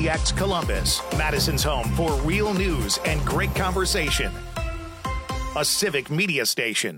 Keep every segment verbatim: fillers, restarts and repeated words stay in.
D X Columbus, Madison's home for real news and great conversation. A civic media station.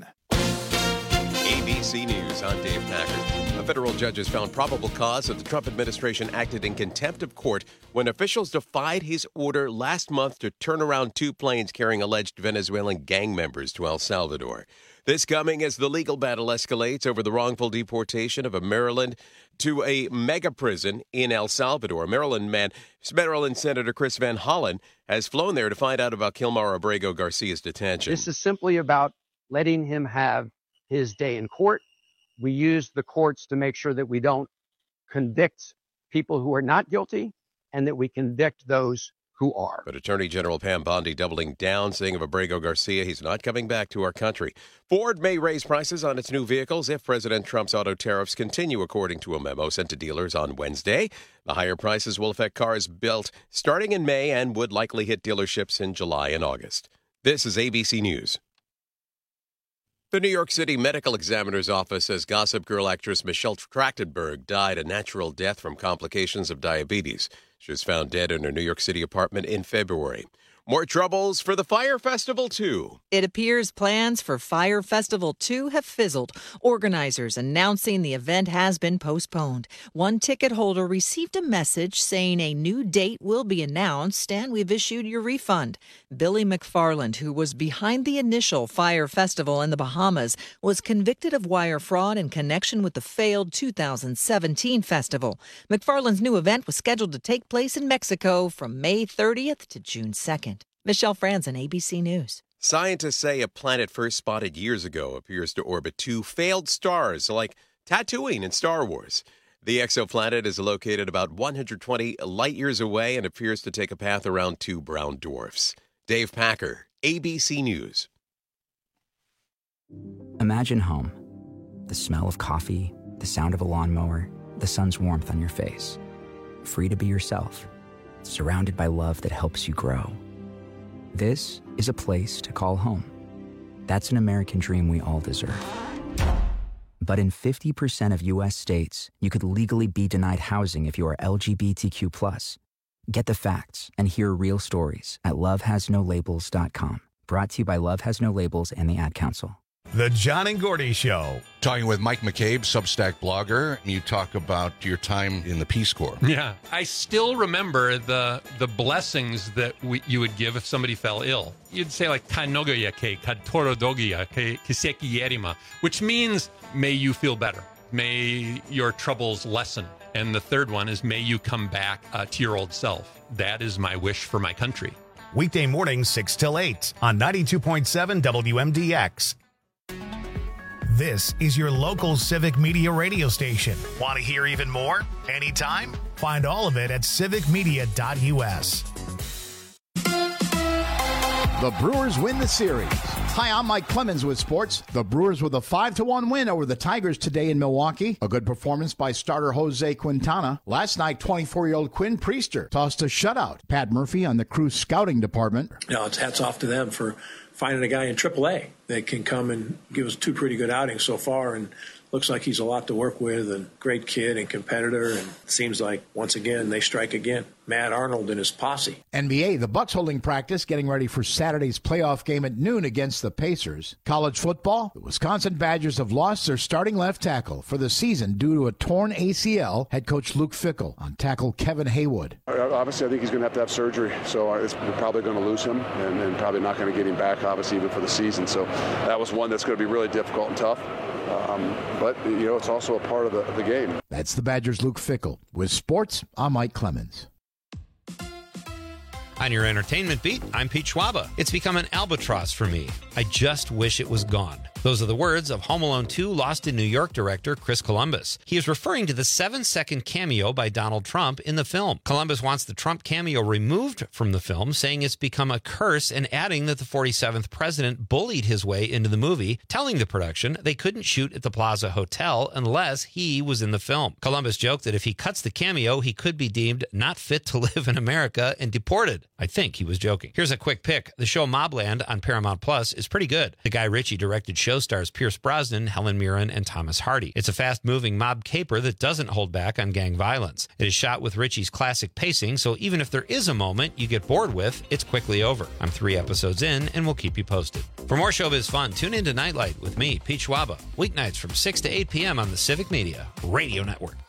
A B C News, I'm Dave Packard. A federal judge has found probable cause that the Trump administration acted in contempt of court when officials defied his order last month to turn around two planes carrying alleged Venezuelan gang members to El Salvador. This coming as the legal battle escalates over the wrongful deportation of a Maryland to a mega prison in El Salvador. Maryland man, Maryland Senator Chris Van Hollen has flown there to find out about Kilmar Abrego Garcia's detention. This is simply about letting him have his day in court. We use the courts to make sure that we don't convict people who are not guilty and that we convict those who are. But Attorney General Pam Bondi doubling down, saying of Abrego Garcia, he's not coming back to our country. Ford may raise prices on its new vehicles if President Trump's auto tariffs continue, according to a memo sent to dealers on Wednesday. The higher prices will affect cars built starting in May and would likely hit dealerships in July and August. This is A B C News. The New York City Medical Examiner's Office says Gossip Girl actress Michelle Trachtenberg died a natural death from complications of diabetes. She was found dead in her New York City apartment in February. More troubles for the Fyre Festival, too. It appears plans for Fyre Festival two have fizzled. Organizers announcing the event has been postponed. One ticket holder received a message saying a new date will be announced and we've issued your refund. Billy McFarland, who was behind the initial Fyre Festival in the Bahamas, was convicted of wire fraud in connection with the failed two thousand seventeen festival. McFarland's new event was scheduled to take place in Mexico from May thirtieth to June second. Michelle Franzen, A B C News. Scientists say a planet first spotted years ago appears to orbit two failed stars, like Tatooine in Star Wars. The exoplanet is located about one hundred twenty light years away and appears to take a path around two brown dwarfs. Dave Packer, A B C News. Imagine home. The smell of coffee, the sound of a lawnmower, the sun's warmth on your face. Free to be yourself, surrounded by love that helps you grow. This is a place to call home. That's an American dream we all deserve. But in fifty percent of U S states, you could legally be denied housing if you are L G B T Q plus. Get the facts and hear real stories at love has no labels dot com. Brought to you by Love Has No Labels and the Ad Council. The John and Gordy Show. Talking with Mike McCabe, Substack blogger. You talk about your time in the Peace Corps. Yeah. I still remember the the blessings that we, you would give if somebody fell ill. You'd say like, Kanogoya ke, Katorodogia ke, Kiseki Yerima, which means, may you feel better. May your troubles lessen. And the third one is, may you come back uh, to your old self. That is my wish for my country. Weekday mornings, six till eight on ninety-two point seven W M D X. This is your local civic media radio station. Want to hear even more? Anytime? Find all of it at civic media dot U S. The Brewers win the series. Hi, I'm Mike Clemens with sports. The Brewers with a five to one win over the Tigers today in Milwaukee. A good performance by starter Jose Quintana. Last night, twenty-four-year-old Quinn Priester tossed a shutout. Pat Murphy on the Crew scouting department. You know, it's hats off to them for finding a guy in triple A that can come and give us two pretty good outings so far, and looks like he's a lot to work with, and great kid and competitor, and it seems like, once again, they strike again. Matt Arnold and his posse. N B A, the Bucks holding practice, getting ready for Saturday's playoff game at noon against the Pacers. College football, the Wisconsin Badgers have lost their starting left tackle for the season due to a torn A C L. Head coach Luke Fickell on tackle Kevin Haywood. Obviously, I think he's going to have to have surgery, so it's, we're probably going to lose him, and, and probably not going to get him back, obviously, even for the season. So that was one that's going to be really difficult and tough. Um, but, you know, it's also a part of the, of the game. That's the Badgers' Luke Fickell. With sports, I'm Mike Clemens. On your entertainment beat, I'm Pete Schwaba. It's become an albatross for me. I just wish it was gone. Those are the words of Home Alone two Lost in New York director Chris Columbus. He is referring to the seven-second cameo by Donald Trump in the film. Columbus wants the Trump cameo removed from the film, saying it's become a curse, and adding that the forty-seventh president bullied his way into the movie, telling the production they couldn't shoot at the Plaza Hotel unless he was in the film. Columbus joked that if he cuts the cameo, he could be deemed not fit to live in America and deported. I think he was joking. Here's a quick pick. The show Mobland on Paramount Plus is pretty good. The Guy Ritchie directed show show stars Pierce Brosnan, Helen Mirren, and Thomas Hardy. It's a fast-moving mob caper that doesn't hold back on gang violence. It is shot with Ritchie's classic pacing, so even if there is a moment you get bored with, it's quickly over. I'm three episodes in, and we'll keep you posted. For more showbiz fun, tune in to Nightlight with me, Pete Schwaba, weeknights from six to eight p.m. on the Civic Media Radio Network.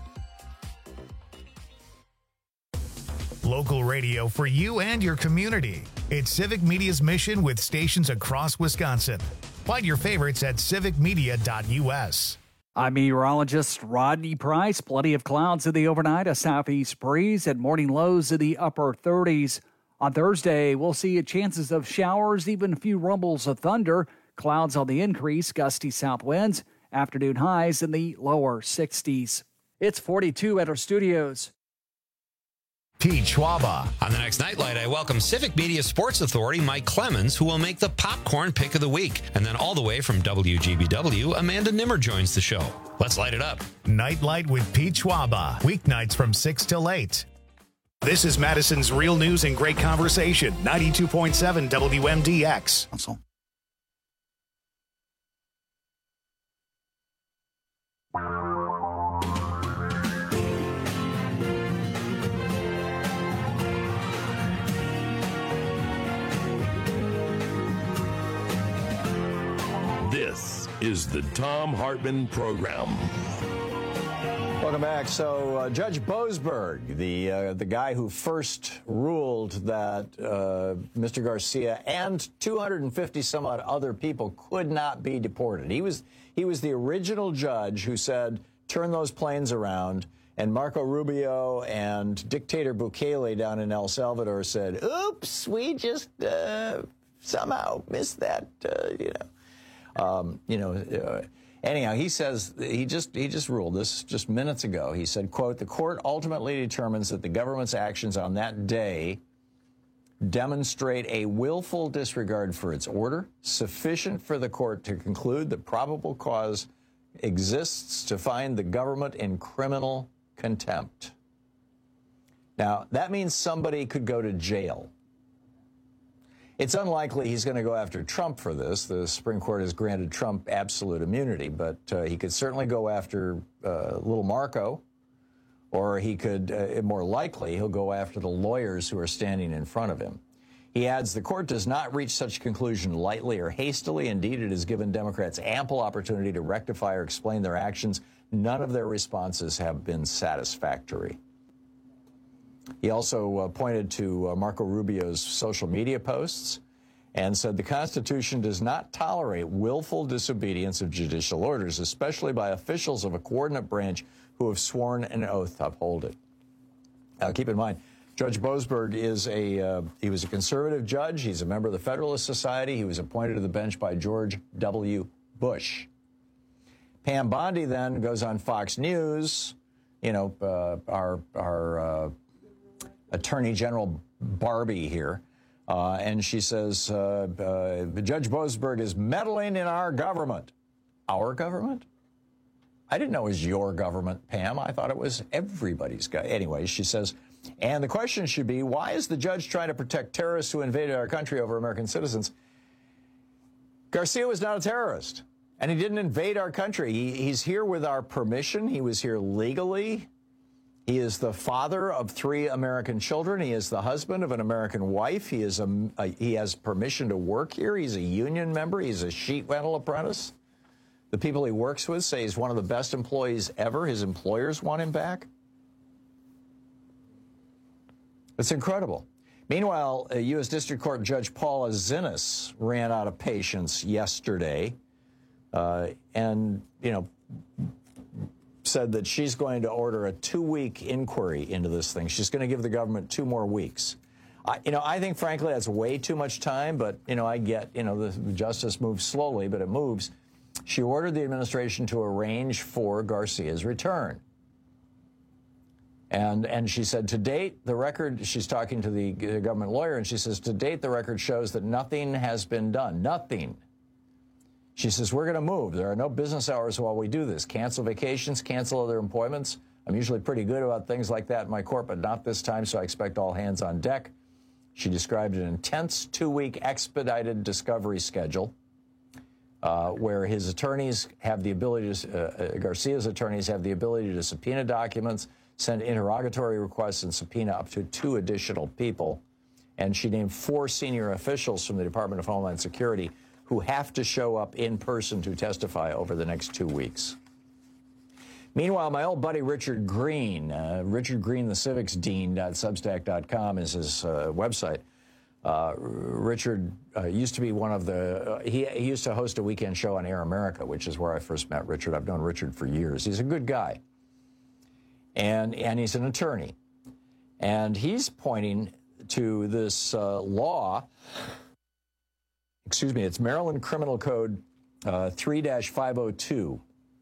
Local radio for you and your community. It's Civic Media's mission with stations across Wisconsin. Find your favorites at civic media dot u s. I'm meteorologist Rodney Price. Plenty of clouds in the overnight, a southeast breeze, and morning lows in the upper thirties. On Thursday, we'll see chances of showers, even a few rumbles of thunder. Clouds on the increase, gusty south winds. Afternoon highs in the lower sixties. It's forty-two at our studios. Pete Schwaba. On the next Nightlight, I welcome Civic Media Sports Authority Mike Clemens, who will make the popcorn pick of the week. And then all the way from W G B W, Amanda Nimmer joins the show. Let's light it up. Nightlight with Pete Schwaba. Weeknights from six till eight. This is Madison's Real News and Great Conversation. ninety-two point seven W M D X. This is the Thom Hartmann Program. Welcome back. So uh, Judge Boasberg, the uh, the guy who first ruled that uh, Mister Garcia and two hundred fifty some odd other people could not be deported. He was he was the original judge who said, turn those planes around. And Marco Rubio and dictator Bukele down in El Salvador said, oops, we just uh, somehow missed that, uh, you know. Um, you know, uh, anyhow, he says he just he just ruled this just minutes ago. He said, quote, the court ultimately determines that the government's actions on that day demonstrate a willful disregard for its order, sufficient for the court to conclude that probable cause exists to find the government in criminal contempt. Now, that means somebody could go to jail. It's unlikely he's going to go after Trump for this. The Supreme Court has granted Trump absolute immunity, but uh, he could certainly go after uh, little Marco, or he could, uh, more likely, he'll go after the lawyers who are standing in front of him. He adds, the court does not reach such conclusion lightly or hastily. Indeed, it has given Democrats ample opportunity to rectify or explain their actions. None of their responses have been satisfactory. He also uh, pointed to uh, Marco Rubio's social media posts and said the Constitution does not tolerate willful disobedience of judicial orders, especially by officials of a coordinate branch who have sworn an oath to uphold it. Now, keep in mind, Judge Boasberg is a, uh, he was a conservative judge. He's a member of the Federalist Society. He was appointed to the bench by George W. Bush. Pam Bondi then goes on Fox News, you know, uh, our, our, uh, Attorney General Barbie here, uh, and she says, uh, uh, Judge Boasberg is meddling in our government. Our government? I didn't know it was your government, Pam. I thought it was everybody's government. Anyway, she says, and the question should be, why is the judge trying to protect terrorists who invaded our country over American citizens? Garcia was not a terrorist, and he didn't invade our country. He, he's here with our permission. He was here legally. He is the father of three American children. He is the husband of an American wife. He is a, a, he has permission to work here. He's a union member. He's a sheet metal apprentice. The people he works with say he's one of the best employees ever. His employers want him back. It's incredible. Meanwhile, uh, U S District Court Judge Paula Zinnes ran out of patience yesterday uh, and, you know, said that she's going to order a two-week inquiry into this thing. She's going to give the government two more weeks. I, you know, I think, frankly, that's way too much time, but, you know, I get, you know, the justice moves slowly, but it moves. She ordered the administration to arrange for Garcia's return. And, and she said, to date, the record, she's talking to the government lawyer, and she says, to date, the record shows that nothing has been done. Nothing. She says, we're going to move. There are no business hours while we do this. Cancel vacations, cancel other appointments. I'm usually pretty good about things like that in my court, but not this time, so I expect all hands on deck. She described an intense two-week expedited discovery schedule. uh, where his attorneys have the ability to, uh, Garcia's attorneys have the ability to subpoena documents, send interrogatory requests, and subpoena up to two additional people. And she named four senior officials from the Department of Homeland Security who have to show up in person to testify over the next two weeks. Meanwhile, my old buddy Richard Green, uh, Richard Green, the civics dean dot substack dot com is his uh, website. Uh, Richard uh, used to be one of the, uh, he, he used to host a weekend show on Air America, which is where I first met Richard. I've known Richard for years. He's a good guy. And, and he's an attorney. And he's pointing to this uh, law, excuse me, it's Maryland Criminal Code uh, three dash five oh two.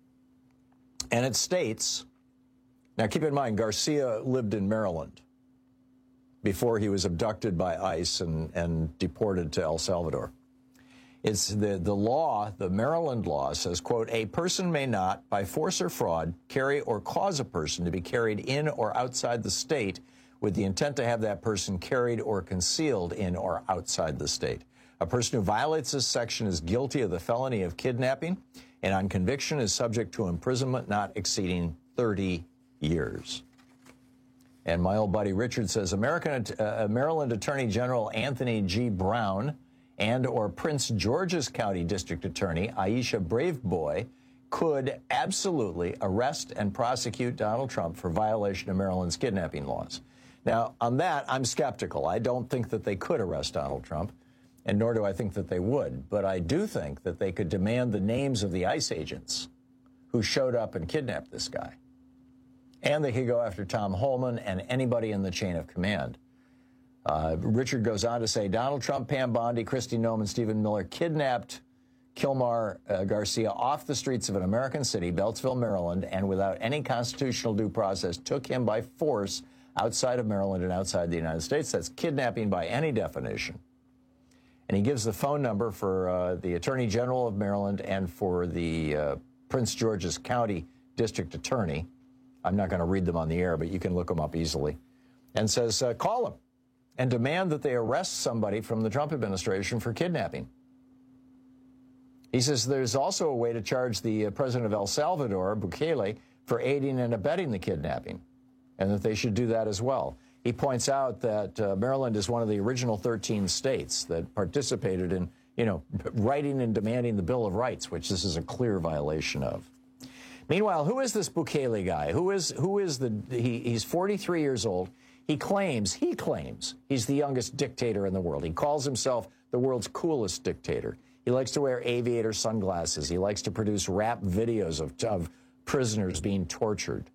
And it states, now keep in mind, Garcia lived in Maryland before he was abducted by ICE and, and deported to El Salvador. It's the, the law, the Maryland law says, quote, a person may not, by force or fraud, carry or cause a person to be carried in or outside the state with the intent to have that person carried or concealed in or outside the state. A person who violates this section is guilty of the felony of kidnapping, and on conviction is subject to imprisonment not exceeding thirty years. And my old buddy Richard says, American, uh, Maryland Attorney General Anthony G. Brown and or Prince George's County District Attorney Aisha Braveboy could absolutely arrest and prosecute Donald Trump for violation of Maryland's kidnapping laws. Now, on that, I'm skeptical. I don't think that they could arrest Donald Trump, and nor do I think that they would. But I do think that they could demand the names of the ICE agents who showed up and kidnapped this guy. And they could go after Tom Holman and anybody in the chain of command. Uh, Richard goes on to say, Donald Trump, Pam Bondi, Kristi Noem, and Stephen Miller kidnapped Kilmar uh, Garcia off the streets of an American city, Beltsville, Maryland, and without any constitutional due process took him by force outside of Maryland and outside the United States. That's kidnapping by any definition. And he gives the phone number for uh, the Attorney General of Maryland and for the uh, Prince George's County District Attorney. I'm not going to read them on the air, but you can look them up easily. And says, uh, call them and demand that they arrest somebody from the Trump administration for kidnapping. He says there's also a way to charge the uh, president of El Salvador, Bukele, for aiding and abetting the kidnapping, and that they should do that as well. He points out that uh, Maryland is one of the original thirteen states that participated in, you know, writing and demanding the Bill of Rights, which this is a clear violation of. Meanwhile, who is this Bukele guy? Who is who is the? He, he's forty-three years old. He claims he claims he's the youngest dictator in the world. He calls himself the world's coolest dictator. He likes to wear aviator sunglasses. He likes to produce rap videos of, of prisoners being tortured.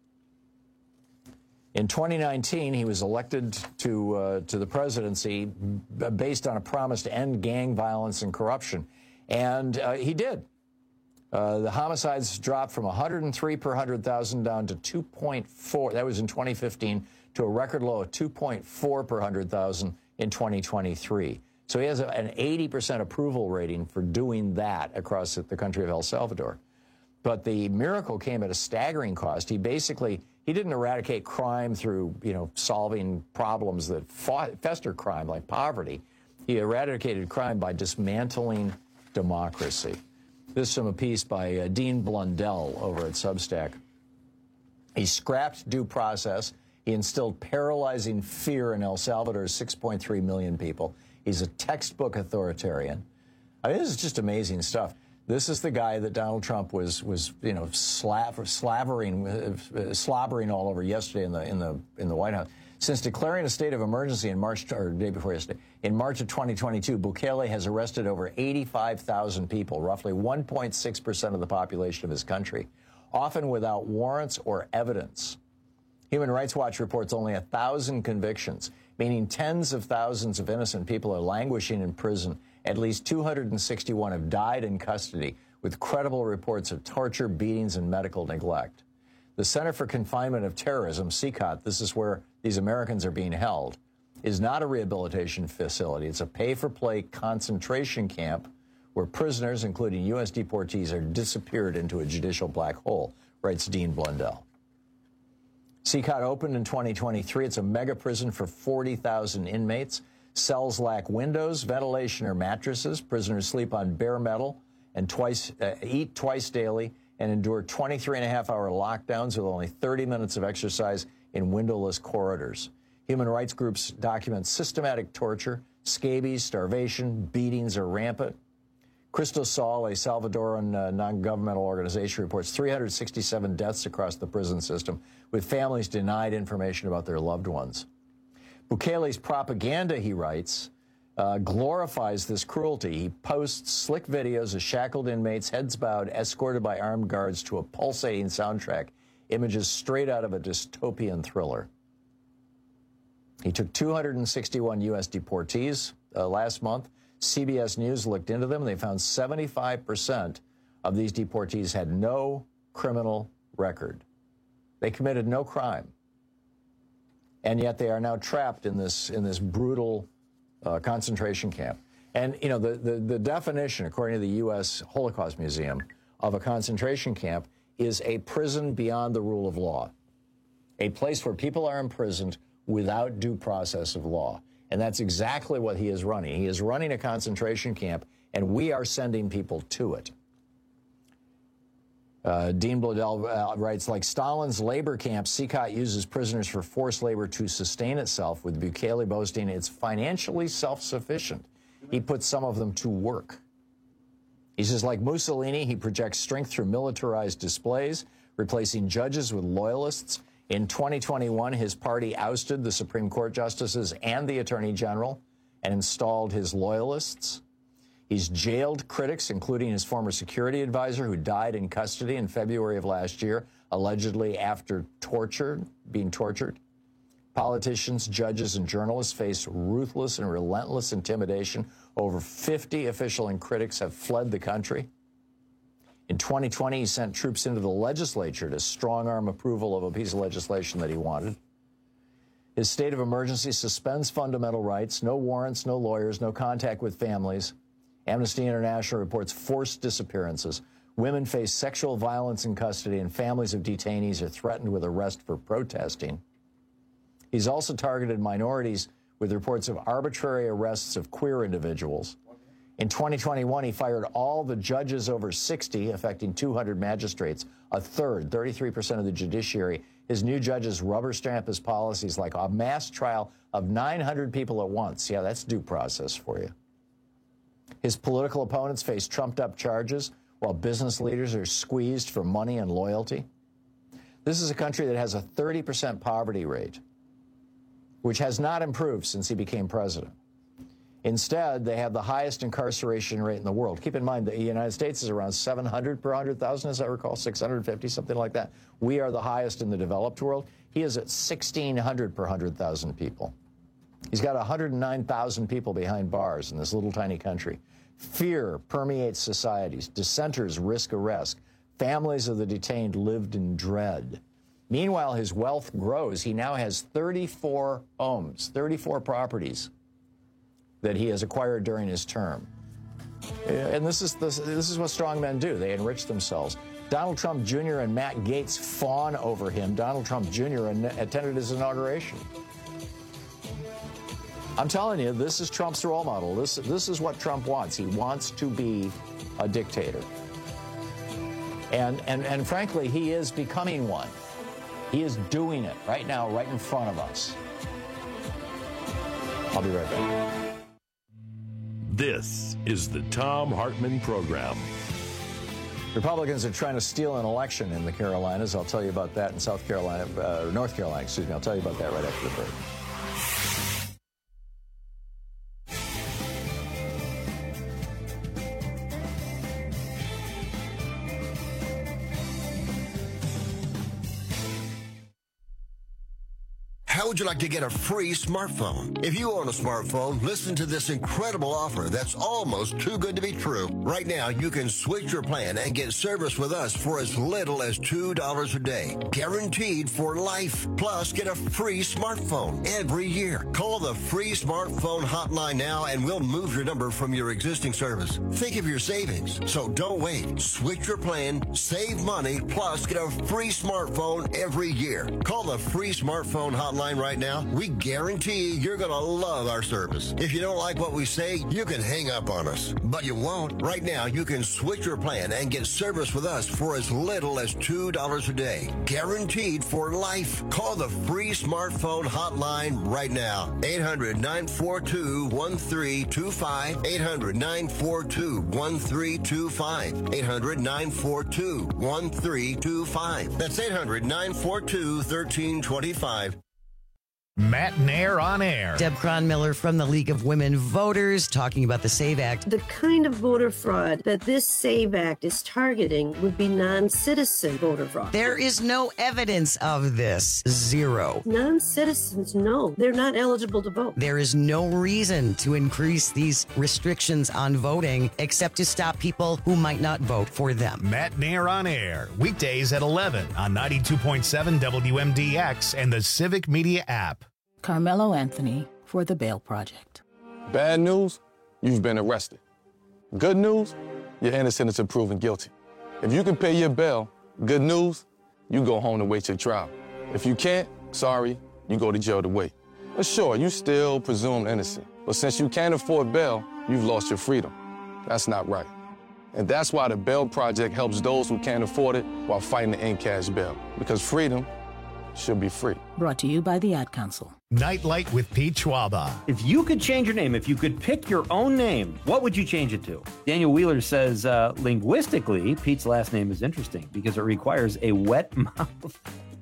In twenty nineteen, he was elected to uh, to the presidency based on a promise to end gang violence and corruption, and uh, he did. Uh, the homicides dropped from one hundred three per one hundred thousand down to two point four. That was in twenty fifteen, to a record low of two point four per one hundred thousand in twenty twenty-three. So he has a, an eighty percent approval rating for doing that across the country of El Salvador. But the miracle came at a staggering cost. He basically, he didn't eradicate crime through, you know, solving problems that fought, fester crime like poverty. He eradicated crime by dismantling democracy. This is from a piece by uh, Dean Blundell over at Substack. He scrapped due process. He instilled paralyzing fear in El Salvador's six point three million people. He's a textbook authoritarian. I mean, this is just amazing stuff. This is the guy that Donald Trump was, was you know, slav slavering, uh, slobbering all over yesterday in the in the in the White House. Since declaring a state of emergency in March, or day before yesterday, in March of twenty twenty-two, Bukele has arrested over eighty-five thousand people, roughly one point six percent of the population of his country, often without warrants or evidence. Human Rights Watch reports only one thousand convictions, meaning tens of thousands of innocent people are languishing in prison. At least two hundred sixty-one have died in custody, with credible reports of torture, beatings, and medical neglect. The Center for Confinement of Terrorism, C C O T, this is where these Americans are being held, is not a rehabilitation facility. It's a pay-for-play concentration camp where prisoners, including U S deportees, are disappeared into a judicial black hole, writes Dean Blundell. C C O T opened in twenty twenty-three. It's a mega prison for forty thousand inmates. Cells lack windows, ventilation, or mattresses. Prisoners sleep on bare metal and twice uh, eat twice daily and endure twenty-three and a half hour lockdowns with only thirty minutes of exercise in windowless corridors. Human rights groups document systematic torture, scabies, starvation, beatings are rampant. Cristo Sol, a Salvadoran uh, non-governmental organization, reports three hundred sixty-seven deaths across the prison system, with families denied information about their loved ones. Bukele's propaganda, he writes, uh, glorifies this cruelty. He posts slick videos of shackled inmates, heads bowed, escorted by armed guards to a pulsating soundtrack, images straight out of a dystopian thriller. He took two hundred sixty-one U S deportees uh, last month. C B S News looked into them, and they found seventy-five percent of these deportees had no criminal record. They committed no crime. And yet they are now trapped in this in this brutal uh, concentration camp. And, you know, the, the, the definition, according to the U S Holocaust Museum, of a concentration camp is a prison beyond the rule of law, a place where people are imprisoned without due process of law. And that's exactly what he is running. He is running a concentration camp, and we are sending people to it. Uh, Dean Bladel uh, writes, like Stalin's labor camp, C C O T uses prisoners for forced labor to sustain itself, with Bukele boasting it's financially self-sufficient. He puts some of them to work. He says, like Mussolini, he projects strength through militarized displays, replacing judges with loyalists. In twenty twenty-one, his party ousted the Supreme Court justices and the Attorney General and installed his loyalists. He's jailed critics, including his former security advisor, who died in custody in February of last year, allegedly after torture, being tortured. Politicians, judges, and journalists face ruthless and relentless intimidation. Over fifty official and critics have fled the country. In twenty twenty, he sent troops into the legislature to strong-arm approval of a piece of legislation that he wanted. His state of emergency suspends fundamental rights, no warrants, no lawyers, no contact with families. Amnesty International reports forced disappearances. Women face sexual violence in custody, and families of detainees are threatened with arrest for protesting. He's also targeted minorities with reports of arbitrary arrests of queer individuals. In twenty twenty-one, he fired all the judges over sixty, affecting two hundred magistrates, a third, thirty-three percent of the judiciary. His new judges rubber stamp his policies like a mass trial of nine hundred people at once. Yeah, that's due process for you. His political opponents face trumped-up charges, while business leaders are squeezed for money and loyalty. This is a country that has a thirty percent poverty rate, which has not improved since he became president. Instead, they have the highest incarceration rate in the world. Keep in mind, the United States is around seven hundred per one hundred thousand, as I recall, six hundred fifty, something like that. We are the highest in the developed world. He is at sixteen hundred per one hundred thousand people. He's got one hundred nine thousand people behind bars in this little tiny country. Fear permeates societies. Dissenters risk arrest. Families of the detained lived in dread. Meanwhile, his wealth grows. He now has thirty-four homes, thirty-four properties that he has acquired during his term. And this is, this, this is what strong men do. They enrich themselves. Donald Trump Junior and Matt Gaetz fawn over him. Donald Trump Junior attended his inauguration. I'm telling you, this is Trump's role model. This, this is what Trump wants. He wants to be a dictator. And, and, and frankly, he is becoming one. He is doing it right now, right in front of us. I'll be right back. This is the Thom Hartmann Program. Republicans are trying to steal an election in the Carolinas. I'll tell you about that in South Carolina, uh, North Carolina, excuse me. I'll tell you about that right after the break. How would you like to get a free smartphone? If you own a smartphone, listen to this incredible offer that's almost too good to be true. Right now, you can switch your plan and get service with us for as little as two dollars a day. Guaranteed for life. Plus, get a free smartphone every year. Call the free smartphone hotline now and we'll move your number from your existing service. Think of your savings. So don't wait. Switch your plan, save money, plus get a free smartphone every year. Call the free smartphone hotline hotline right now, we guarantee you're going to love our service. If you don't like what we say, you can hang up on us. But you won't. Right now, you can switch your plan and get service with us for as little as two dollars a day. Guaranteed for life. Call the free smartphone hotline right now. eight hundred, nine four two, one three two five. eight hundred, nine four two, one three two five. eight hundred, nine four two, one three two five. That's eight hundred, nine four two, one three two five. Matt Nair on air. Deb Cronmiller from the League of Women Voters talking about the SAVE Act. The kind of voter fraud that this SAVE Act is targeting would be non-citizen voter fraud. There is no evidence of this. Zero. Non-citizens, no. They're not eligible to vote. There is no reason to increase these restrictions on voting except to stop people who might not vote for them. Matt Nair on air. Weekdays at eleven on ninety-two point seven W M D X and the Civic Media app. Carmelo Anthony for the Bail Project. Bad news, you've been arrested. Good news, you're innocent until proven guilty. If you can pay your bail, good news, you go home to wait your trial. If you can't, sorry, you go to jail to wait. But sure, you still presumed innocent. But since you can't afford bail, you've lost your freedom. That's not right. And that's why the Bail Project helps those who can't afford it while fighting to end cash bail. Because freedom should be free. Brought to you by the Ad Council. Nightlight with Pete Schwaba. If you could change your name, if you could pick your own name, what would you change it to? Daniel Wheeler says, uh, linguistically, Pete's last name is interesting because it requires a wet mouth.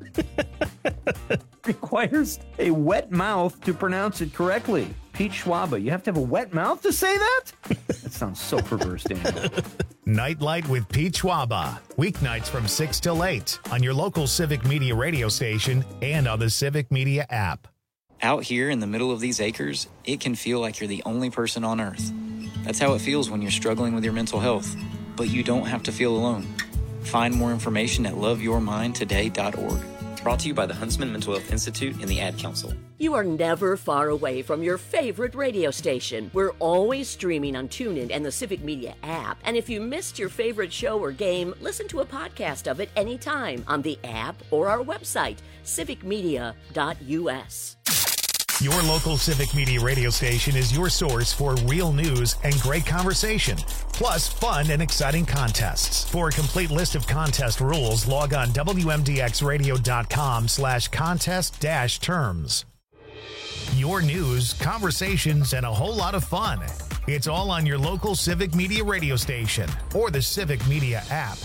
requires a wet mouth to pronounce it correctly. Pete Schwaba, you have to have a wet mouth to say that? That sounds so perverse, Daniel. Nightlight with Pete Schwaba. Weeknights from six till eight on your local Civic Media radio station and on the Civic Media app. Out here in the middle of these acres, it can feel like you're the only person on earth. That's how it feels when you're struggling with your mental health. But you don't have to feel alone. Find more information at love your mind today dot org. Brought to you by the Huntsman Mental Health Institute and the Ad Council. You are never far away from your favorite radio station. We're always streaming on TuneIn and the Civic Media app. And if you missed your favorite show or game, listen to a podcast of it anytime on the app or our website, civic media dot u s. Your local Civic Media radio station is your source for real news and great conversation, plus fun and exciting contests. For a complete list of contest rules, log on W M D X radio dot com slash contest dash terms. Your news, conversations, and a whole lot of fun. It's all on your local Civic Media radio station or the Civic Media app.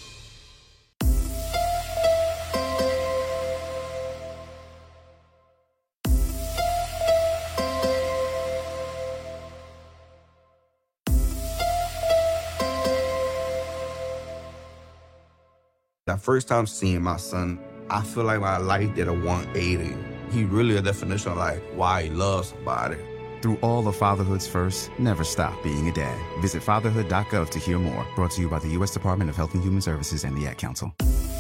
The first time seeing my son, I feel like my life did a one eighty. He really a definition of like why he loves somebody. Through all of fatherhood's first, never stop being a dad. Visit fatherhood dot gov to hear more. Brought to you by the U S Department of Health and Human Services and the Ad Council.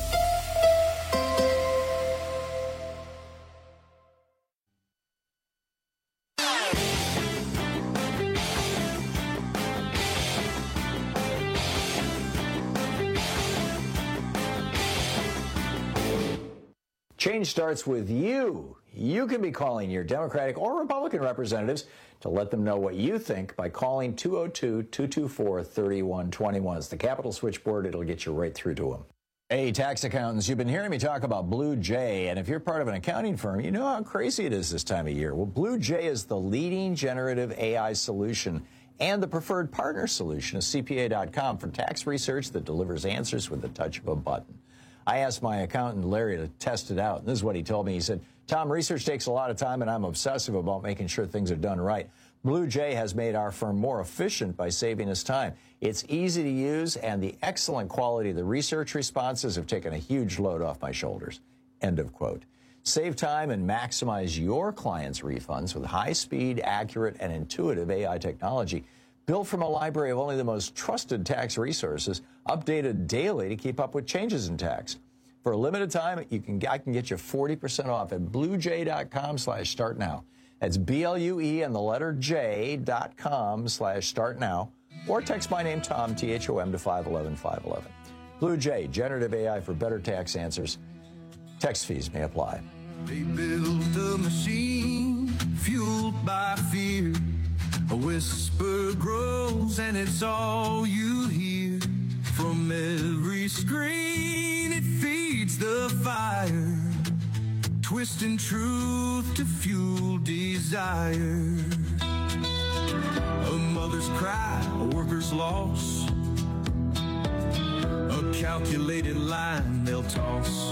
Change starts with you. You can be calling your Democratic or Republican representatives to let them know what you think by calling two oh two, two two four, three one two one. It's the Capitol switchboard. It'll get you right through to them. Hey, tax accountants, you've been hearing me talk about Blue Jay, and if you're part of an accounting firm, you know how crazy it is this time of year. Well, Blue Jay is the leading generative A I solution and the preferred partner solution of C P A dot com for tax research that delivers answers with the touch of a button. I asked my accountant, Larry, to test it out, and this is what he told me. He said, Tom, research takes a lot of time, and I'm obsessive about making sure things are done right. Blue Jay has made our firm more efficient by saving us time. It's easy to use, and the excellent quality of the research responses have taken a huge load off my shoulders. End of quote. Save time and maximize your clients' refunds with high-speed, accurate, and intuitive A I technology built from a library of only the most trusted tax resources, updated daily to keep up with changes in tax. For a limited time, you can I can get you forty percent off at blue jay dot com slash start now. That's B L U E and the letter J dot com slash start now. Or text my name, Tom, T H O M, to five one one, five one one. Blue Jay, generative A I for better tax answers. Text fees may apply. They built a machine fueled by fear. A whisper grows and it's all you hear. From every screen it feeds the fire, twisting truth to fuel desire. A mother's cry, a worker's loss, a calculated line they'll toss.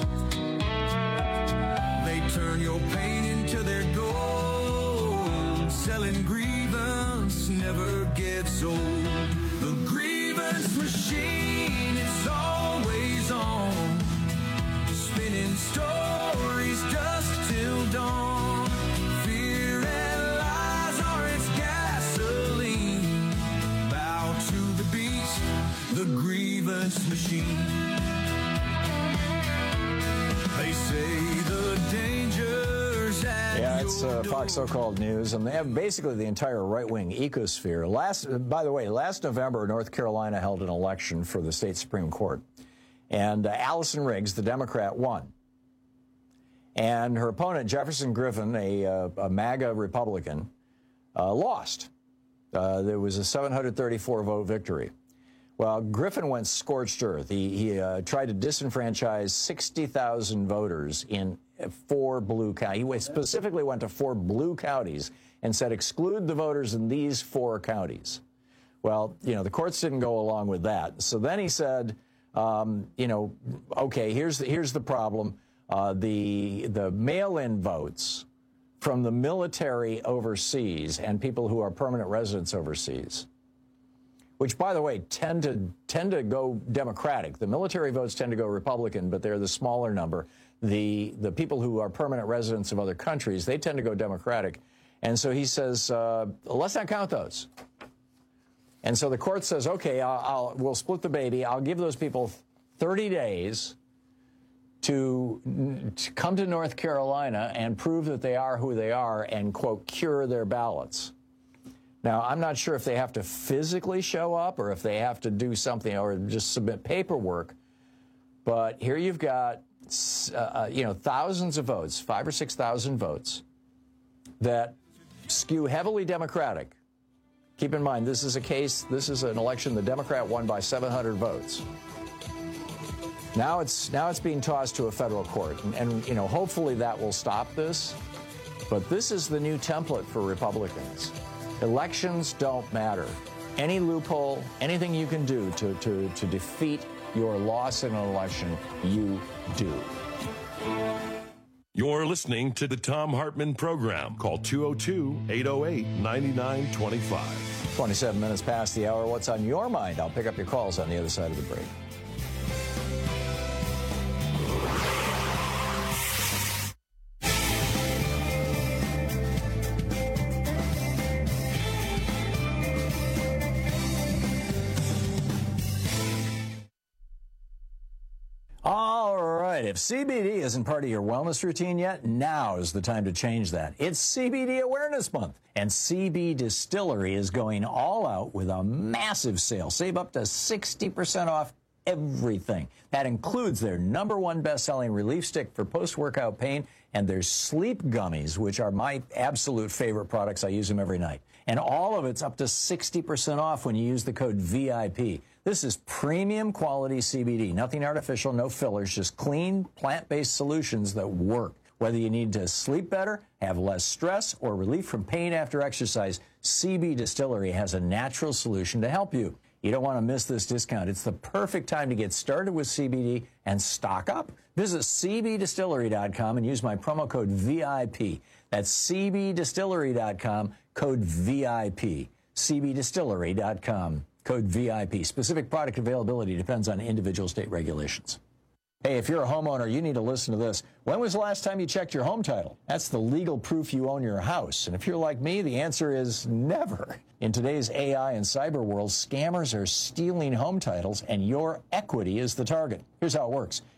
They turn your pain into their gold. Selling grievance never gets old. The grievance machine, it's always on, spinning stories dusk till dawn. Fear and lies are its gasoline. Bow to the beast, the grievance machine. They say the dangers at Yeah, it's uh, Fox So-Called News, and they have basically the entire right-wing ecosphere. Last, by the way, last November, North Carolina held an election for the state Supreme Court, and uh, Allison Riggs, the Democrat, won. And her opponent, Jefferson Griffin, a, uh, a MAGA Republican, uh, lost. Uh, there was a seven hundred thirty-four vote victory. Well, Griffin went scorched earth. He, he uh, tried to disenfranchise sixty thousand voters in four blue counties. He specifically went to four blue counties and said, exclude the voters in these four counties. Well, you know, the courts didn't go along with that. So then he said, um, you know, okay, here's the, here's the problem. Uh, the, the mail-in votes from the military overseas and people who are permanent residents overseas, which, by the way, tend to tend to go Democratic. The military votes tend to go Republican, but they're the smaller number. The the people who are permanent residents of other countries, they tend to go Democratic. And so he says, uh, let's not count those. And so the court says, okay, I'll, I'll we'll split the baby. I'll give those people thirty days to, to come to North Carolina and prove that they are who they are and, quote, cure their ballots. Now, I'm not sure if they have to physically show up or if they have to do something or just submit paperwork. But here you've got, uh, you know, thousands of votes, five or six thousand votes that skew heavily Democratic. Keep in mind, this is a case, this is an election the Democrat won by seven hundred votes. Now it's now it's being tossed to a federal court. And, and, you know, hopefully that will stop this. But this is the new template for Republicans. Elections don't matter. Any loophole, anything you can do to, to, to defeat your loss in an election, you do. You're listening to the Thom Hartmann Program. Call two oh two, eight oh eight, nine nine two five. twenty-seven minutes past the hour. What's on your mind? I'll pick up your calls on the other side of the break. If C B D isn't part of your wellness routine yet, now is the time to change that. It's C B D Awareness Month, and C B Distillery is going all out with a massive sale. Save up to sixty percent off everything. That includes their number one best-selling relief stick for post-workout pain and their sleep gummies, which are my absolute favorite products. I use them every night. And all of it's up to sixty percent off when you use the code V I P. This is premium quality C B D. Nothing artificial, no fillers, just clean, plant-based solutions that work. Whether you need to sleep better, have less stress, or relief from pain after exercise, C B Distillery has a natural solution to help you. You don't want to miss this discount. It's the perfect time to get started with C B D and stock up. Visit C B distillery dot com and use my promo code V I P. That's C B distillery dot com, code V I P. C B distillery dot com, code V I P. Specific product availability depends on individual state regulations. Hey, if you're a homeowner, you need to listen to this. When was the last time you checked your home title? That's the legal proof you own your house. And if you're like me, the answer is never. In today's A I and cyber world, scammers are stealing home titles, and your equity is the target. Here's how it works.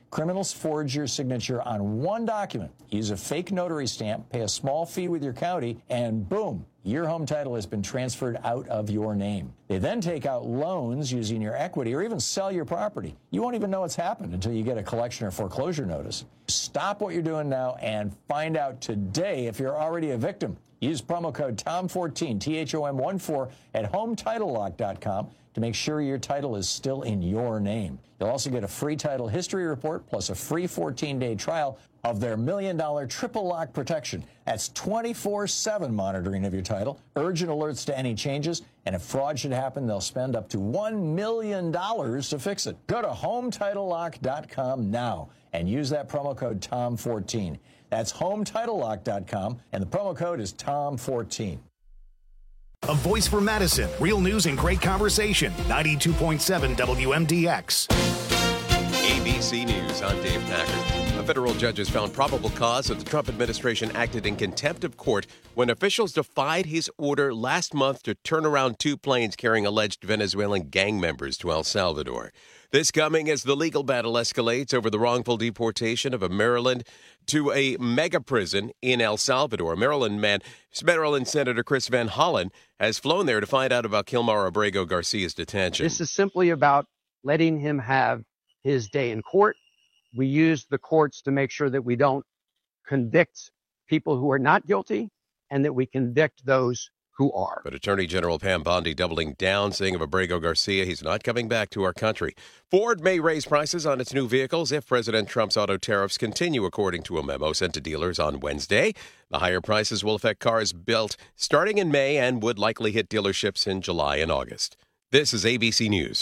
Criminals forge your signature on one document, use a fake notary stamp, pay a small fee with your county, and boom, your home title has been transferred out of your name. They then take out loans using your equity or even sell your property. You won't even know it's happened until you get a collection or foreclosure notice. Stop what you're doing now and find out today if you're already a victim. Use promo code T O M fourteen, T H O M one four, at home title lock dot com to make sure your title is still in your name. You'll also get a free title history report plus a free fourteen-day trial of their million dollar triple lock protection. That's twenty-four seven monitoring of your title, urgent alerts to any changes, and if fraud should happen, they'll spend up to one million dollars to fix it. Go to home title lock dot com now and use that promo code T O M fourteen. That's home title lock dot com, and the promo code is T O M fourteen. A voice for Madison. Real news and great conversation. ninety-two point seven W M D X. A B C News, I'm Dave Packard. A federal judge has found probable cause that the Trump administration acted in contempt of court when officials defied his order last month to turn around two planes carrying alleged Venezuelan gang members to El Salvador. This coming as the legal battle escalates over the wrongful deportation of a Maryland to a mega prison in El Salvador. Maryland man, Maryland Senator Chris Van Hollen has flown there to find out about Kilmar Abrego Garcia's detention. This is simply about letting him have his day in court. We use the courts to make sure that we don't convict people who are not guilty and that we convict those who are. But Attorney General Pam Bondi doubling down, saying of Abrego Garcia, he's not coming back to our country. Ford may raise prices on its new vehicles if President Trump's auto tariffs continue, according to a memo sent to dealers on Wednesday. The higher prices will affect cars built starting in May and would likely hit dealerships in July and August. This is A B C News.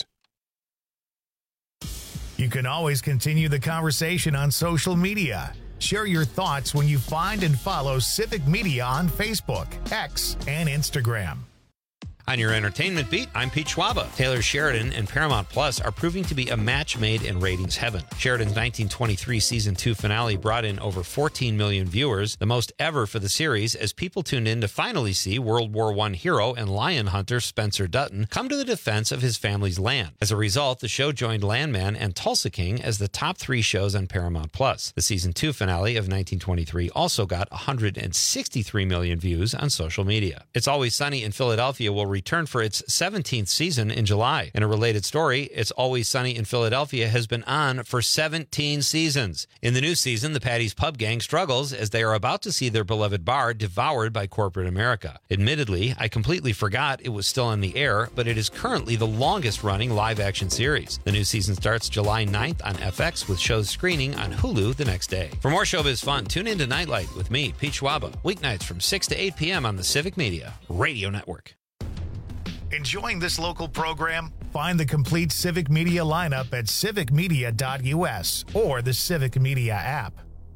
You can always continue the conversation on social media. Share your thoughts when you find and follow Civic Media on Facebook, X, and Instagram. On your entertainment beat, I'm Pete Schwaba. Taylor Sheridan and Paramount Plus are proving to be a match made in ratings heaven. Sheridan's nineteen twenty-three season two finale brought in over fourteen million viewers, the most ever for the series, as people tuned in to finally see World War One hero and lion hunter Spencer Dutton come to the defense of his family's land. As a result, the show joined Landman and Tulsa King as the top three shows on Paramount Plus. The season two finale of nineteen twenty-three also got one hundred sixty-three million views on social media. It's Always Sunny in Philadelphia will return for its seventeenth season in July. In a related story, It's Always Sunny in Philadelphia has been on for seventeen seasons. In the new season, the Patty's Pub Gang struggles as they are about to see their beloved bar devoured by corporate America. Admittedly, I completely forgot it was still on the air, but it is currently the longest-running live-action series. The new season starts July ninth on F X, with shows screening on Hulu the next day. For more showbiz fun, tune in to Nightlight with me, Pete Schwaba, weeknights from six to eight p.m. on the Civic Media Radio Network. Enjoying this local program? Find the complete Civic Media lineup at civic media dot U S or the Civic Media app.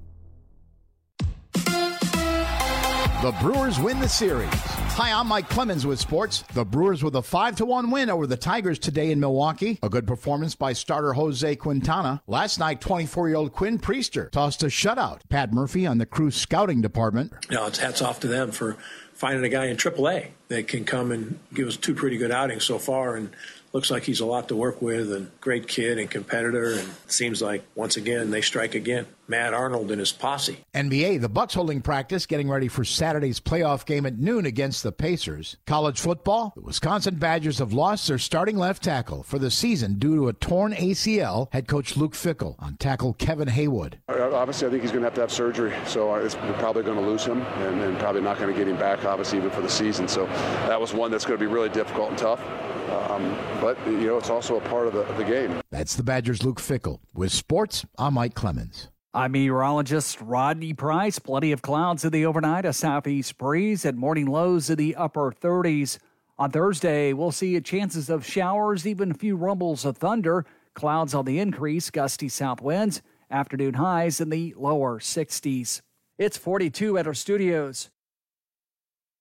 The Brewers win the series. Hi, I'm Mike Clemens with sports. The Brewers with a five to one win over the Tigers today in Milwaukee. A good performance by starter Jose Quintana. Last night, twenty-four-year-old Quinn Priester tossed a shutout. Pat Murphy on the Crew scouting department. You know, it's hats off to them for finding a guy in triple A that can come and give us two pretty good outings so far, and looks like he's a lot to work with, and great kid and competitor, and seems like once again they strike again. Matt Arnold and his posse. N B A, the Bucks holding practice, getting ready for Saturday's playoff game at noon against the Pacers. College football, the Wisconsin Badgers have lost their starting left tackle for the season due to a torn A C L. Head coach Luke Fickell on tackle Kevin Haywood. Obviously, I think he's going to have to have surgery, so it's, we're probably going to lose him, and, and probably not going to get him back, obviously, even for the season. So that was one that's going to be really difficult and tough. Um, but, you know, it's also a part of the, of the game. That's the Badgers' Luke Fickell. With sports, I'm Mike Clemens. I'm meteorologist Rodney Price. Plenty of clouds in the overnight, a southeast breeze, and morning lows in the upper thirties. On Thursday, we'll see chances of showers, even a few rumbles of thunder. Clouds on the increase, gusty south winds. Afternoon highs in the lower sixties. It's forty-two at our studios.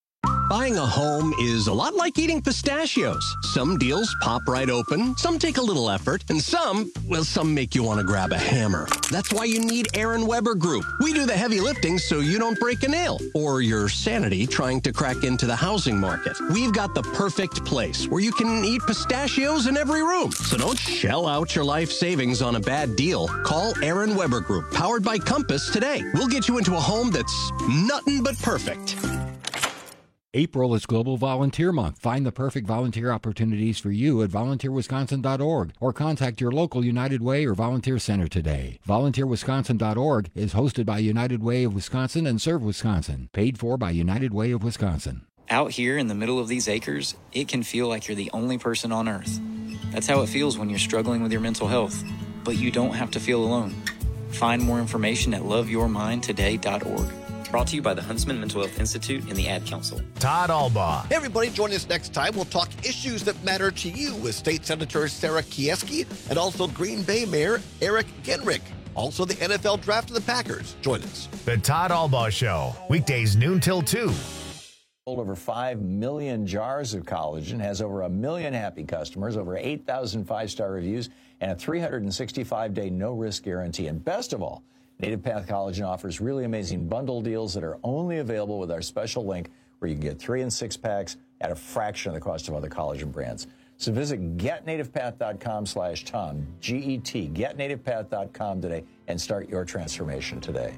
Buying a home is a lot like eating pistachios. Some deals pop right open, some take a little effort, and some, well, some make you want to grab a hammer. That's why you need Aaron Weber Group. We do the heavy lifting so you don't break a nail or your sanity trying to crack into the housing market. We've got the perfect place where you can eat pistachios in every room. So don't shell out your life savings on a bad deal. Call Aaron Weber Group, powered by Compass, today. We'll get you into a home that's nothing but perfect. April is Global Volunteer Month. Find the perfect volunteer opportunities for you at volunteer wisconsin dot org or contact your local United Way or Volunteer Center today. volunteer wisconsin dot org is hosted by United Way of Wisconsin and Serve Wisconsin, paid for by United Way of Wisconsin. Out here in the middle of these acres, it can feel like you're the only person on earth. That's how it feels when you're struggling with your mental health. But you don't have to feel alone. Find more information at love your mind today dot org. Brought to you by the Huntsman Mental Health Institute and the Ad Council. Todd Albaugh. Hey everybody, join us next time. We'll talk issues that matter to you with State Senator Sarah Kieski and also Green Bay Mayor Eric Genrich. Also the N F L Draft of the Packers. Join us. The Todd Albaugh Show, weekdays noon till two. Over five million jars of collagen, has over a million happy customers, over eight thousand five-star reviews, and a three hundred sixty-five day no-risk guarantee. And best of all, Native Path Collagen offers really amazing bundle deals that are only available with our special link where you can get three and six packs at a fraction of the cost of other collagen brands. So visit get native path dot com slash Tom, G E T, get native path dot com today and start your transformation today.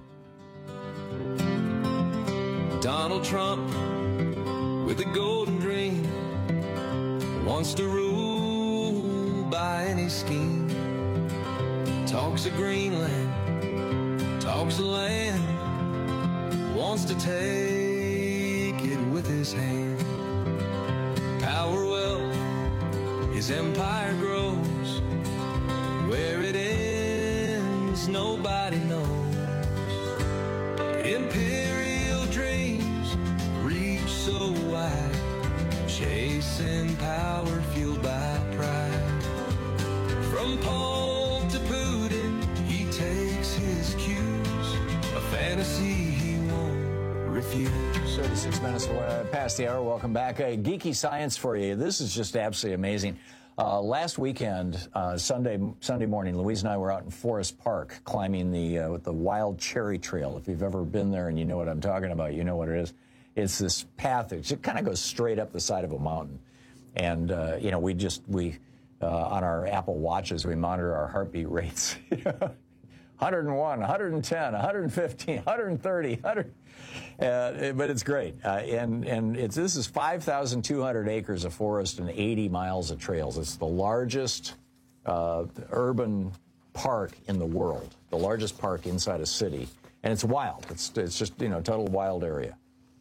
Donald Trump with a golden dream wants to rule by any scheme. Talks of Greenland, talks of land, wants to take it with his hand. Power, wealth, his empire grows. Where it ends, nobody knows. Imperial dreams reach so wide, chasing power fueled by pride. From Paul to Putin, he takes his cues, a fantasy he won't refuse. thirty-six minutes past the hour. Welcome back. A geeky science for you. This is just absolutely amazing. Uh, last weekend, uh, Sunday Sunday morning, Louise and I were out in Forest Park climbing the uh, the Wild Cherry Trail. If you've ever been there and you know what I'm talking about, you know what it is. It's this path that just kind of goes straight up the side of a mountain. And, uh, you know, we just, we, uh, on our Apple Watches, we monitor our heartbeat rates. one oh one, one ten, one fifteen, one thirty, one hundred. Uh, but it's great. Uh, and and it's this is five thousand two hundred acres of forest and eighty miles of trails. It's the largest uh, urban park in the world, the largest park inside a city. And it's wild. It's, it's just, you know, total wild area.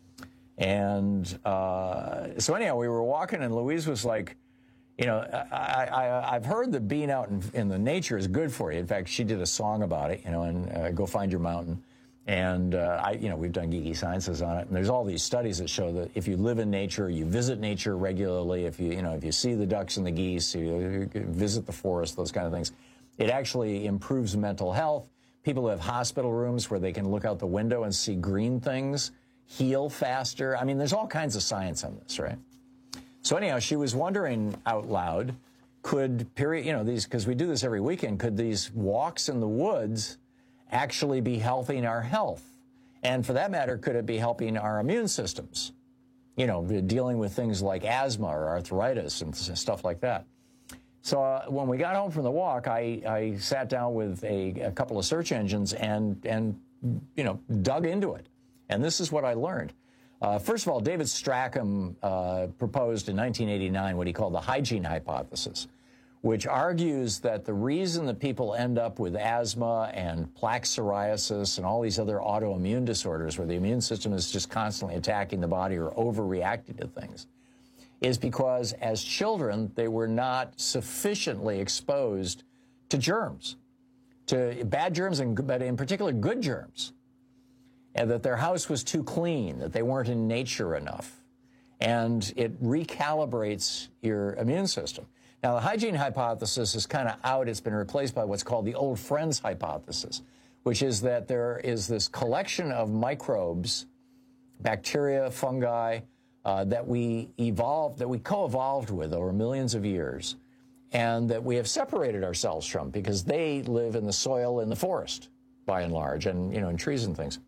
And uh, so anyhow, we were walking, and Louise was like, you know, I, I, I've heard that being out in, in the nature is good for you. In fact, she did a song about it, you know, and uh, Go Find Your Mountain. And, uh, I, you know, we've done geeky sciences on it. And there's all these studies that show that if you live in nature, you visit nature regularly, if you, you know, if you see the ducks and the geese, you, you visit the forest, those kind of things, it actually improves mental health. People who have hospital rooms where they can look out the window and see green things heal faster. I mean, there's all kinds of science on this, right? So anyhow, she was wondering out loud, could, period, you know, these, because we do this every weekend, could these walks in the woods actually be helping our health? And for that matter, could it be helping our immune systems? You know, dealing with things like asthma or arthritis and stuff like that. So uh, when we got home from the walk, I, I sat down with a, a couple of search engines and, and, you know, dug into it. And this is what I learned. Uh, first of all, David Strachan uh, proposed in nineteen eighty-nine what he called the hygiene hypothesis, which argues that the reason that people end up with asthma and plaque psoriasis and all these other autoimmune disorders where the immune system is just constantly attacking the body or overreacting to things is because as children, they were not sufficiently exposed to germs, to bad germs, and, but in particular good germs. And that their house was too clean, that they weren't in nature enough. And it recalibrates your immune system. Now, the hygiene hypothesis is kind of out. It's been replaced by what's called the old friends hypothesis, which is that there is this collection of microbes, bacteria, fungi, uh, that we evolved, that we co-evolved with over millions of years, and that we have separated ourselves from because they live in the soil in the forest, by and large, and, you know, in trees and things.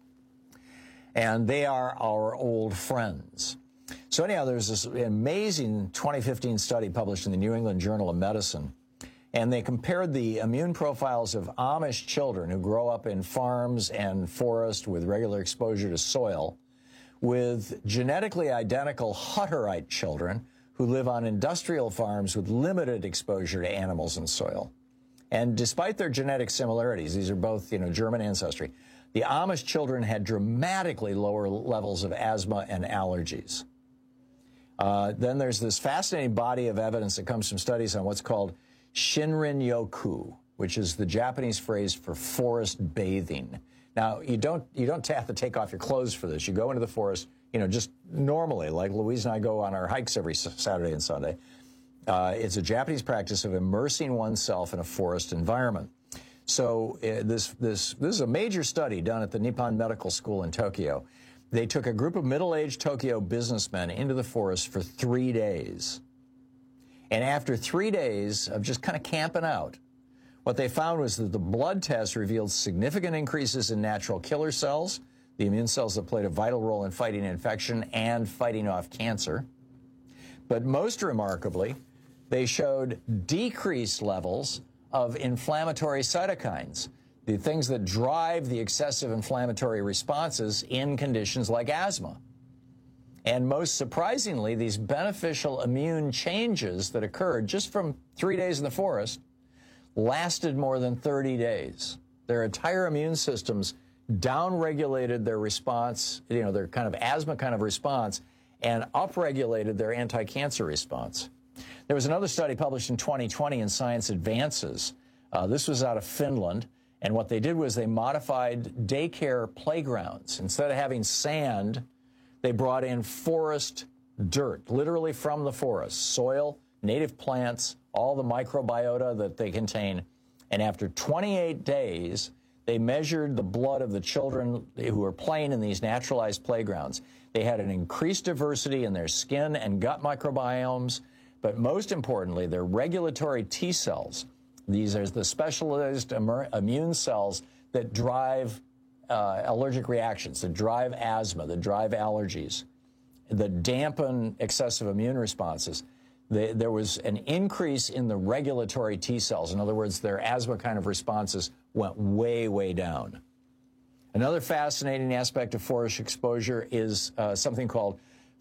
And they are our old friends. So anyhow, there's this amazing twenty fifteen study published in the New England Journal of Medicine, and they compared the immune profiles of Amish children who grow up in farms and forest with regular exposure to soil with genetically identical Hutterite children who live on industrial farms with limited exposure to animals and soil. And despite their genetic similarities, these are both, you know, German ancestry, the Amish children had dramatically lower levels of asthma and allergies. Uh, then there's this fascinating body of evidence that comes from studies on what's called Shinrin-yoku, which is the Japanese phrase for forest bathing. Now, you don't you don't have to take off your clothes for this. You go into the forest, you know, just normally, like Louise and I go on our hikes every Saturday and Sunday. Uh, it's a Japanese practice of immersing oneself in a forest environment. So uh, this this this is a major study done at the Nippon Medical School in Tokyo. They took a group of middle-aged Tokyo businessmen into the forest for three days. And after three days of just kind of camping out, what they found was that the blood test revealed significant increases in natural killer cells, the immune cells that played a vital role in fighting infection and fighting off cancer. But most remarkably, they showed decreased levels of inflammatory cytokines, the things that drive the excessive inflammatory responses in conditions like asthma. And most surprisingly, these beneficial immune changes that occurred just from three days in the forest lasted more than thirty days. Their entire immune systems downregulated their response, you know, their kind of asthma kind of response, and upregulated their anti-cancer response. There was another study published in twenty twenty in Science Advances. Uh, this was out of Finland, and what they did was they modified daycare playgrounds. Instead of having sand, they brought in forest dirt, literally from the forest, soil, native plants, all the microbiota that they contain. And after twenty-eight days, they measured the blood of the children who were playing in these naturalized playgrounds. They had an increased diversity in their skin and gut microbiomes, but most importantly, their regulatory T cells. These are the specialized immune cells that drive uh, allergic reactions, that drive asthma, that drive allergies, that dampen excessive immune responses. They, there was an increase in the regulatory T cells. In other words, their asthma kind of responses went way, way down. Another fascinating aspect of forest exposure is uh, something called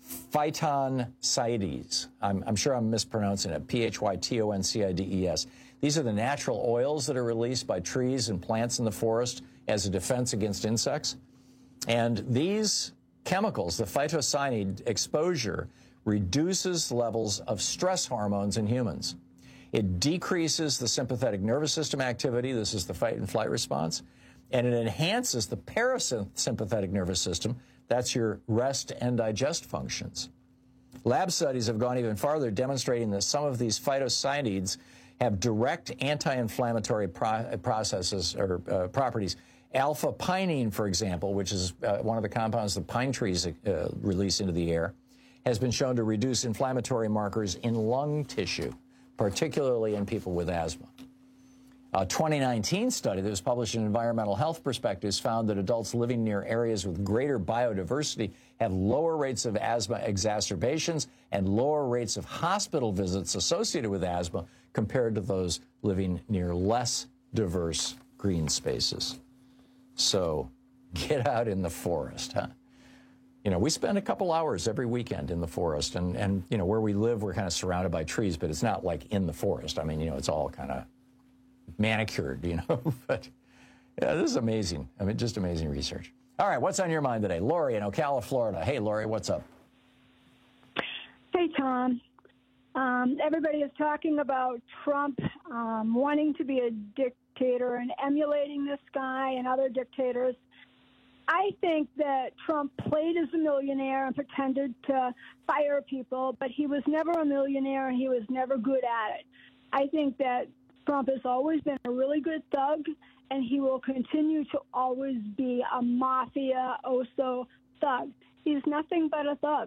phytoncides. I'm, I'm sure I'm mispronouncing it, P H Y T O N C I D E S. These are the natural oils that are released by trees and plants in the forest as a defense against insects. And these chemicals, the phytocyanide exposure, reduces levels of stress hormones in humans. It decreases the sympathetic nervous system activity. This is the fight and flight response. And it enhances the parasympathetic nervous system. That's your rest and digest functions. Lab studies have gone even farther, demonstrating that some of these phytocyanides have direct anti-inflammatory pro processes or uh, properties. Alpha-pinene, for example, which is uh, one of the compounds that pine trees uh, release into the air, has been shown to reduce inflammatory markers in lung tissue, particularly in people with asthma. A twenty nineteen study that was published in Environmental Health Perspectives found that adults living near areas with greater biodiversity have lower rates of asthma exacerbations and lower rates of hospital visits associated with asthma compared to those living near less diverse green spaces. So get out in the forest, huh? You know, we spend a couple hours every weekend in the forest, and, and you know, where we live, we're kind of surrounded by trees, but it's not like in the forest. I mean, you know, it's all kind of manicured, you know, but yeah, this is amazing. I mean, just amazing research. All right, what's on your mind today? Lori in Ocala, Florida. Hey, Lori, what's up? Hey, Tom. Um, everybody is talking about Trump um, wanting to be a dictator and emulating this guy and other dictators. I think that Trump played as a millionaire and pretended to fire people, but he was never a millionaire and he was never good at it. I think that Trump has always been a really good thug, and he will continue to always be a mafia, oso thug. He's nothing but a thug.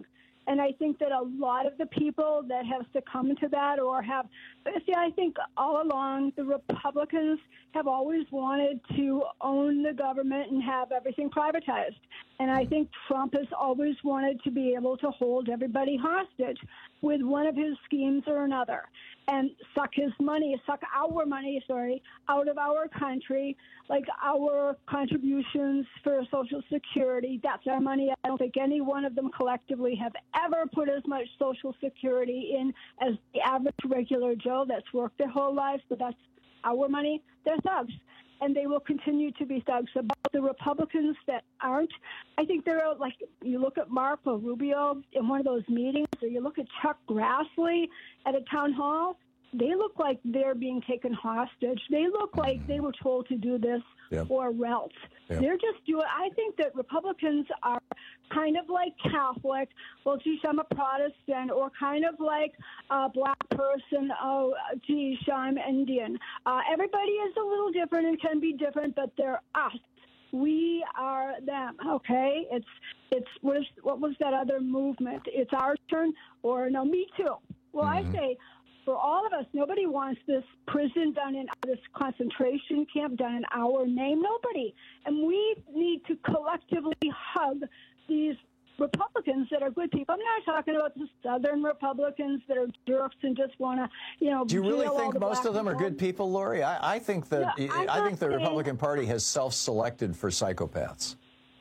And I think that a lot of the people that have succumbed to that or have, see, I think all along the Republicans have always wanted to own the government and have everything privatized. And I think Trump has always wanted to be able to hold everybody hostage with one of his schemes or another and suck his money, suck our money, sorry, out of our country, like our contributions for Social Security. That's our money. I don't think any one of them collectively have ever put as much Social Security in as the average regular Joe that's worked their whole lives, but that's our money. They're thugs, and they will continue to be thugs. About the Republicans that aren't, I think they're like, you look at Marco Rubio in one of those meetings, or you look at Chuck Grassley at a town hall, they look like they're being taken hostage. They look like they were told to do this yep. or else. Yep. They're just doing, I think that Republicans are kind of like Catholic. Well, geez, I'm a Protestant, or kind of like a black person. Oh, geez, I'm Indian. Uh, everybody is a little different and can be different, but they're us. We are them, okay? It's it's what, is, what was that other movement? It's our turn, or no, me too. Well, mm-hmm. I say, for all of us, nobody wants this prison done in this concentration camp done in our name. Nobody. And we need to collectively hug these Republicans that are good people. I'm not talking about the Southern Republicans that are jerks and just want to, you know. Do you really think most of them are good people, Lori? I, I think that no, I think the saying, Republican Party has self-selected for psychopaths.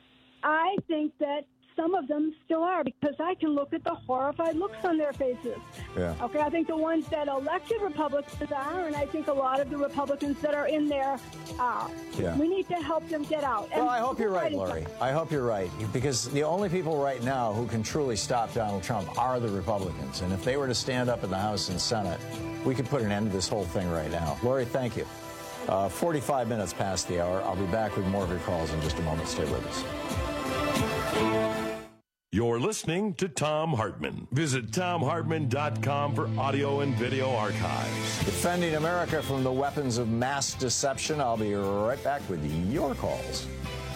I think that some of them still are, because I can look at the horrified looks on their faces. Yeah. Okay, I think the ones that elected Republicans are, and I think a lot of the Republicans that are in there are. Yeah. We need to help them get out. Well, I hope you're right, Lori. I hope you're right, because the only people right now who can truly stop Donald Trump are the Republicans. And if they were to stand up in the House and Senate, we could put an end to this whole thing right now. Lori, thank you. Uh, forty-five minutes past the hour. I'll be back with more of your calls in just a moment. Stay with us. You're listening to Thom Hartmann. Visit Thom Hartmann dot com for audio and video archives. Defending America from the weapons of mass deception. I'll be right back with your calls.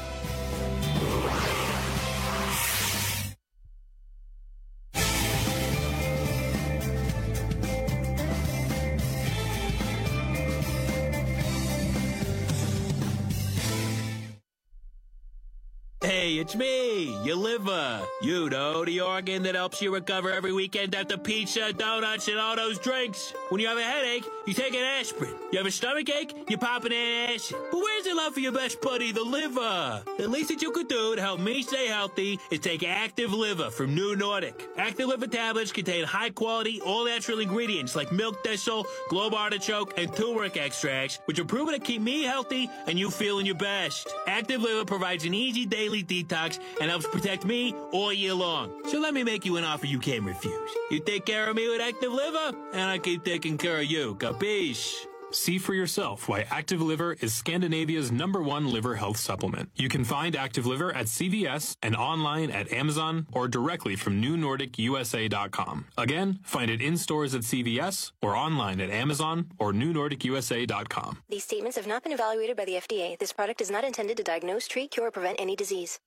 Hey, it's me, your liver. You know, the organ that helps you recover every weekend after pizza, donuts, and all those drinks. When you have a headache, you take an aspirin. You have a stomach ache, you pop an acid. But where's the love for your best buddy, the liver? The least that you could do to help me stay healthy is take Active Liver from New Nordic. Active Liver tablets contain high-quality, all-natural ingredients like milk thistle, globe artichoke, and turmeric extracts, which are proven to keep me healthy and you feeling your best. Active Liver provides an easy daily detox and helps protect me all year long. So let me make you an offer you can't refuse. You take care of me with Active Liver, and I keep taking care of you. Capiche? See for yourself why Active Liver is Scandinavia's number one liver health supplement. You can find Active Liver at C V S and online at Amazon or directly from New Nordic U S A dot com. Again, find it in stores at C V S or online at Amazon or New Nordic U S A dot com. These statements have not been evaluated by the F D A. This product is not intended to diagnose, treat, cure, or prevent any disease.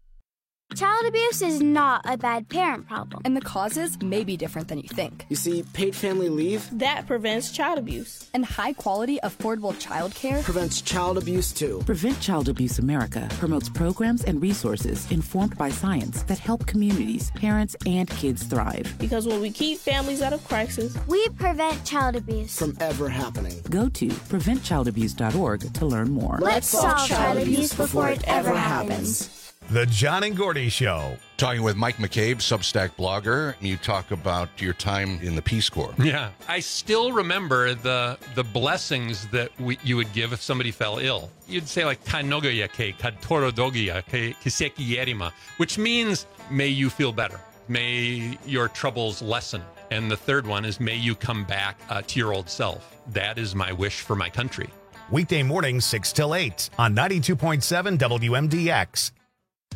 Child abuse is not a bad parent problem. And the causes may be different than you think. You see, paid family leave, that prevents child abuse. And high-quality, affordable child care prevents child abuse, too. Prevent Child Abuse America promotes programs and resources informed by science that help communities, parents, and kids thrive. Because when we keep families out of crisis, we prevent child abuse from ever happening. Go to prevent child abuse dot org to learn more. Let's solve child abuse before it ever happens. The John and Gordy Show. Talking with Mike McCabe, Substack blogger. You talk about your time in the Peace Corps. Yeah. I still remember the the blessings that we, you would give if somebody fell ill. You'd say like, "Ta nogoya ke, ka torodogia ke kiseki yerima," which means, may you feel better. May your troubles lessen. And the third one is, may you come back uh, to your old self. That is my wish for my country. Weekday mornings, six till eight on ninety-two point seven W M D X.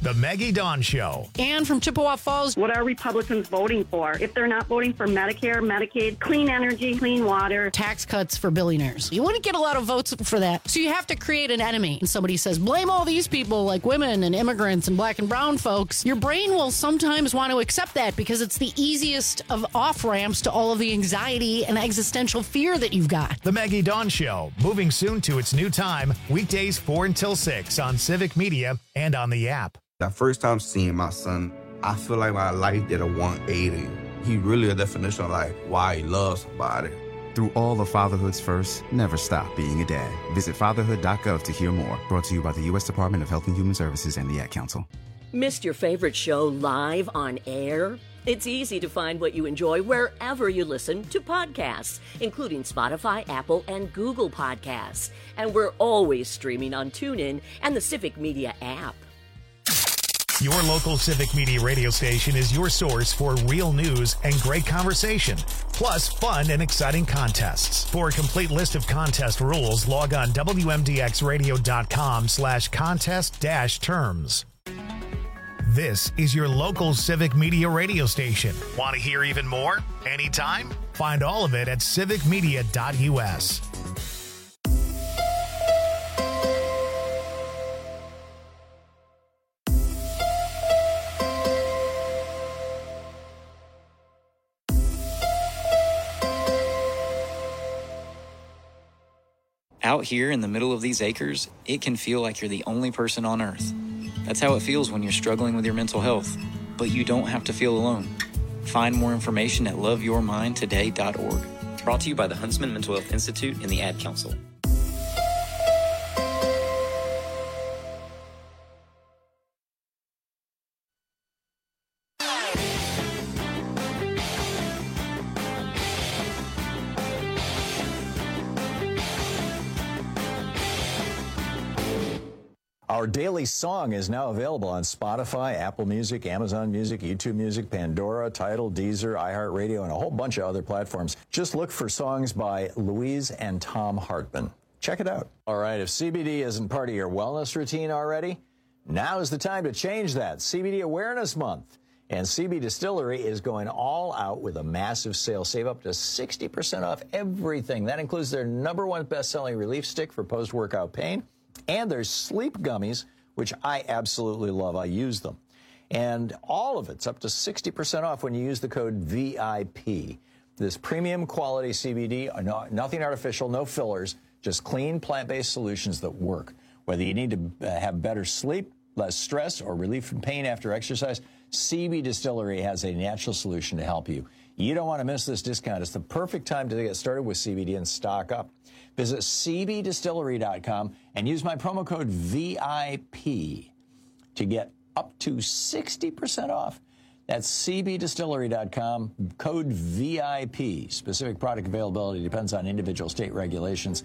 The Maggie Dawn Show. And from Chippewa Falls. What are Republicans voting for? If they're not voting for Medicare, Medicaid, clean energy, clean water. Tax cuts for billionaires. You wouldn't get a lot of votes for that. So you have to create an enemy. And somebody says, blame all these people like women and immigrants and black and brown folks. Your brain will sometimes want to accept that because it's the easiest of off-ramps to all of the anxiety and existential fear that you've got. The Maggie Dawn Show, moving soon to its new time, weekdays four until six on Civic Media and on the app. The first time seeing my son, I feel like my life did a one eighty. He really a definition of like why he loves somebody. Through all of fatherhood's first, never stop being a dad. Visit fatherhood dot gov to hear more. Brought to you by the U S Department of Health and Human Services and the Ad Council. Missed your favorite show live on air? It's easy to find what you enjoy wherever you listen to podcasts, including Spotify, Apple, and Google Podcasts. And we're always streaming on TuneIn and the Civic Media app. Your local Civic Media radio station is your source for real news and great conversation, plus fun and exciting contests. For a complete list of contest rules, log on W M D X radio dot com slash contest dash terms. This is your local Civic Media radio station. Want to hear even more? Anytime? Find all of it at civic media dot U S. Out here in the middle of these acres, it can feel like you're the only person on Earth. That's how it feels when you're struggling with your mental health. But you don't have to feel alone. Find more information at love your mind today dot org. Brought to you by the Huntsman Mental Health Institute and the Ad Council. Our daily song is now available on Spotify, Apple Music, Amazon Music, YouTube Music, Pandora, Tidal, Deezer, iHeartRadio, and a whole bunch of other platforms. Just look for songs by Louise and Tom Hartman. Check it out. All right, if C B D isn't part of your wellness routine already, now is the time to change that. C B D Awareness Month. And C B Distillery is going all out with a massive sale. Save up to sixty percent off everything. That includes their number one best-selling relief stick for post-workout pain. And there's sleep gummies, which I absolutely love. I use them. And all of it's up to sixty percent off when you use the code V I P. This premium quality C B D, no, nothing artificial, no fillers, just clean plant-based solutions that work. Whether you need to have better sleep, less stress, or relief from pain after exercise, C B Distillery has a natural solution to help you. You don't want to miss this discount. It's the perfect time to get started with C B D and stock up. Visit C B distillery dot com and use my promo code V I P to get up to sixty percent off. That's C B distillery dot com, code V I P. Specific product availability depends on individual state regulations.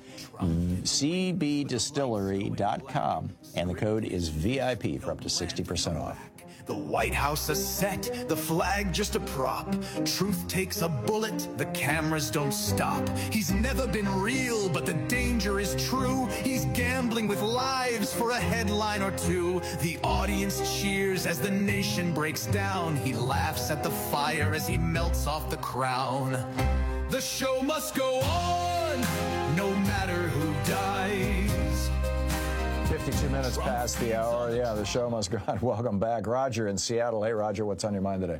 C B distillery dot com, and the code is V I P for up to sixty percent off. The White House a set, the flag just a prop. Truth takes a bullet, the cameras don't stop. He's never been real, but the danger is true. He's gambling with lives for a headline or two. The audience cheers as the nation breaks down. He laughs at the fire as he melts off the crown. The show must go on, no matter who dies. fifty-two minutes past the hour. Yeah, the show must go on. Welcome back. Roger in Seattle. Hey, Roger, what's on your mind today?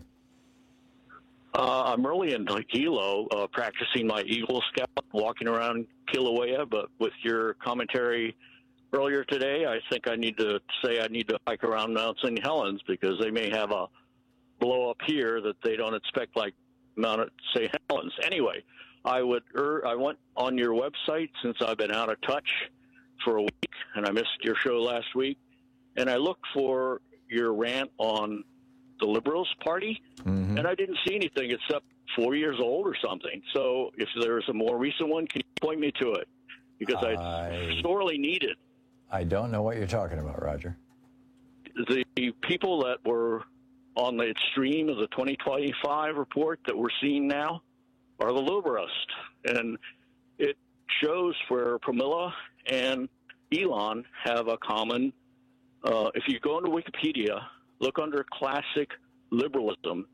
Uh, I'm really in Hilo, uh, practicing my Eagle Scout, walking around Kilauea, but with your commentary earlier today, I think I need to say I need to hike around Mount Saint Helens because they may have a blow up here that they don't expect like Mount Saint Helens. Anyway, I would er, I went on your website since I've been out of touch for a week, and I missed your show last week, and I looked for your rant on the Liberals Party, mm-hmm. and I didn't see anything except four years old or something. So if there's a more recent one, can you point me to it? Because I, I sorely need it. I don't know what you're talking about, Roger. The people that were on the extreme of the twenty twenty-five report that we're seeing now are the Liberals, and it shows where Pramila and Elon have a common Uh, if you go into Wikipedia, look under classic liberalism,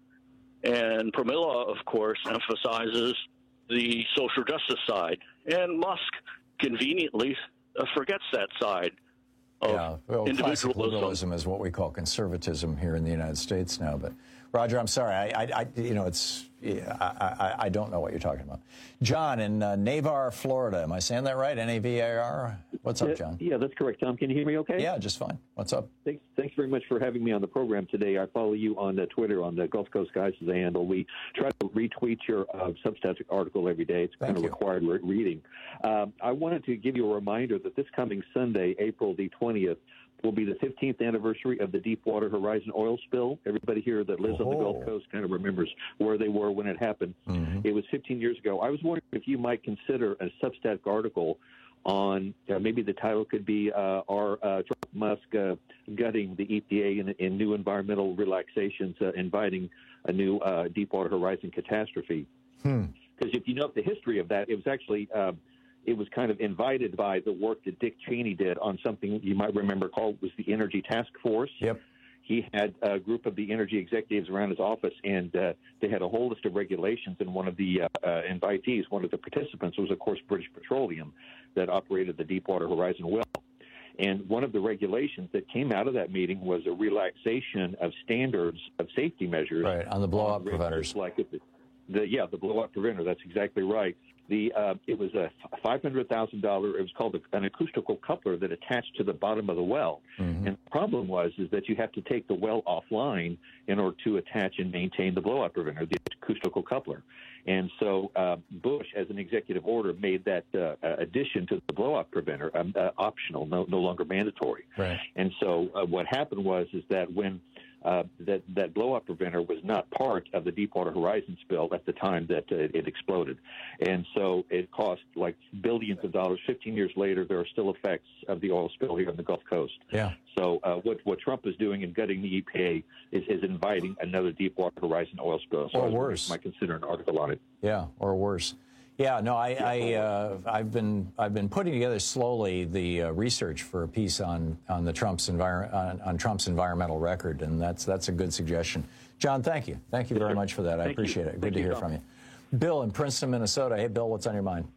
and Pramila, of course, emphasizes the social justice side, and Musk conveniently uh, forgets that side of yeah, well, classic individualism. liberalism is what we call conservatism here in the United States now. But Roger, I'm sorry, I, I, I you know, it's yeah, I, I, I don't know what you're talking about. John in uh, Navarre, Florida. Am I saying that right? N A V A R. What's up, John? Yeah, that's correct. Tom, can you hear me okay? Yeah, just fine. What's up? Thanks, thanks very much for having me on the program today. I follow you on uh, Twitter on the Gulf Coast Guys as a handle. We try to retweet your uh, Substack article every day. It's kind of required re- reading. Um, I wanted to give you a reminder that this coming Sunday, April the twentieth, will be the fifteenth anniversary of the Deepwater Horizon oil spill. Everybody here that lives oh. on the Gulf Coast kind of remembers where they were when it happened. Mm-hmm. It was fifteen years ago. I was wondering if you might consider a Substack article on, uh, maybe the title could be uh, our uh, Trump Musk uh, gutting the E P A in, in new environmental relaxations, uh, inviting a new uh, Deepwater Horizon catastrophe. Because hmm. if you know the history of that, it was actually uh, it was kind of invited by the work that Dick Cheney did on something you might remember called was the Energy Task Force. Yep. He had a group of the energy executives around his office, and uh, they had a whole list of regulations. And one of the uh, uh, invitees, one of the participants, was, of course, British Petroleum that operated the Deepwater Horizon well. And one of the regulations that came out of that meeting was a relaxation of standards of safety measures. Right, on the blowout preventers. Like the, the, yeah, the blowout preventer. That's exactly right. The uh, it was a five hundred thousand dollars. It was called an acoustical coupler that attached to the bottom of the well. Mm-hmm. And the problem was is that you have to take the well offline in order to attach and maintain the blowout preventer, the acoustical coupler. And so uh, Bush, as an executive order, made that uh, addition to the blowout preventer um, uh, optional, no, no longer mandatory. Right. And so uh, what happened was is that when Uh, that that blowout preventer was not part of the Deepwater Horizon spill at the time that uh, it exploded, and so it cost like billions of dollars. Fifteen years later, there are still effects of the oil spill here on the Gulf Coast. Yeah. So uh, what what Trump is doing in gutting the E P A is, is inviting another Deepwater Horizon oil spill. So or I worse, might consider an article on it. Yeah, or worse. Yeah, no, I, I uh, I've been I've been putting together slowly the uh, research for a piece on on the Trump's envir- on, on Trump's environmental record, and that's that's a good suggestion. John, thank you, thank you very much for that. I Thank appreciate you. it. Good Thank to you, hear Tom. from you. Bill in Princeton, Minnesota. Hey, Bill, what's on your mind?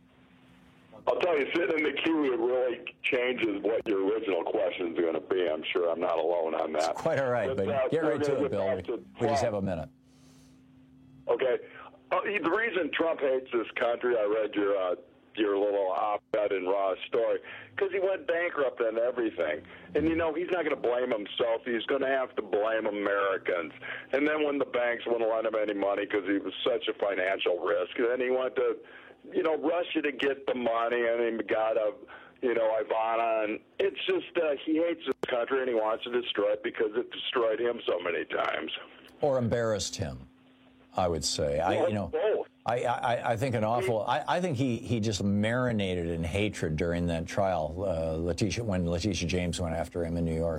I'll tell you, sitting in the queue, it really changes what your original question is going to be. I'm sure I'm not alone on that. It's quite all right, but, but uh, get right to it, Bill. To we just have a minute. Okay. Uh, the reason Trump hates this country, I read your uh, your little op-ed in Raw's story, because he went bankrupt on everything. And, you know, he's not going to blame himself. He's going to have to blame Americans. And then when the banks wouldn't lend him any money because he was such a financial risk, then he went to, you know, Russia to get the money, and he got a, you know, Ivana. And it's just uh, he hates this country, and he wants to destroy it because it destroyed him so many times. Or embarrassed him, I would say. I, you know, I, I, I think an awful. I, I think he, he just marinated in hatred during that trial. Uh, Letitia, when Letitia James went after him in New York.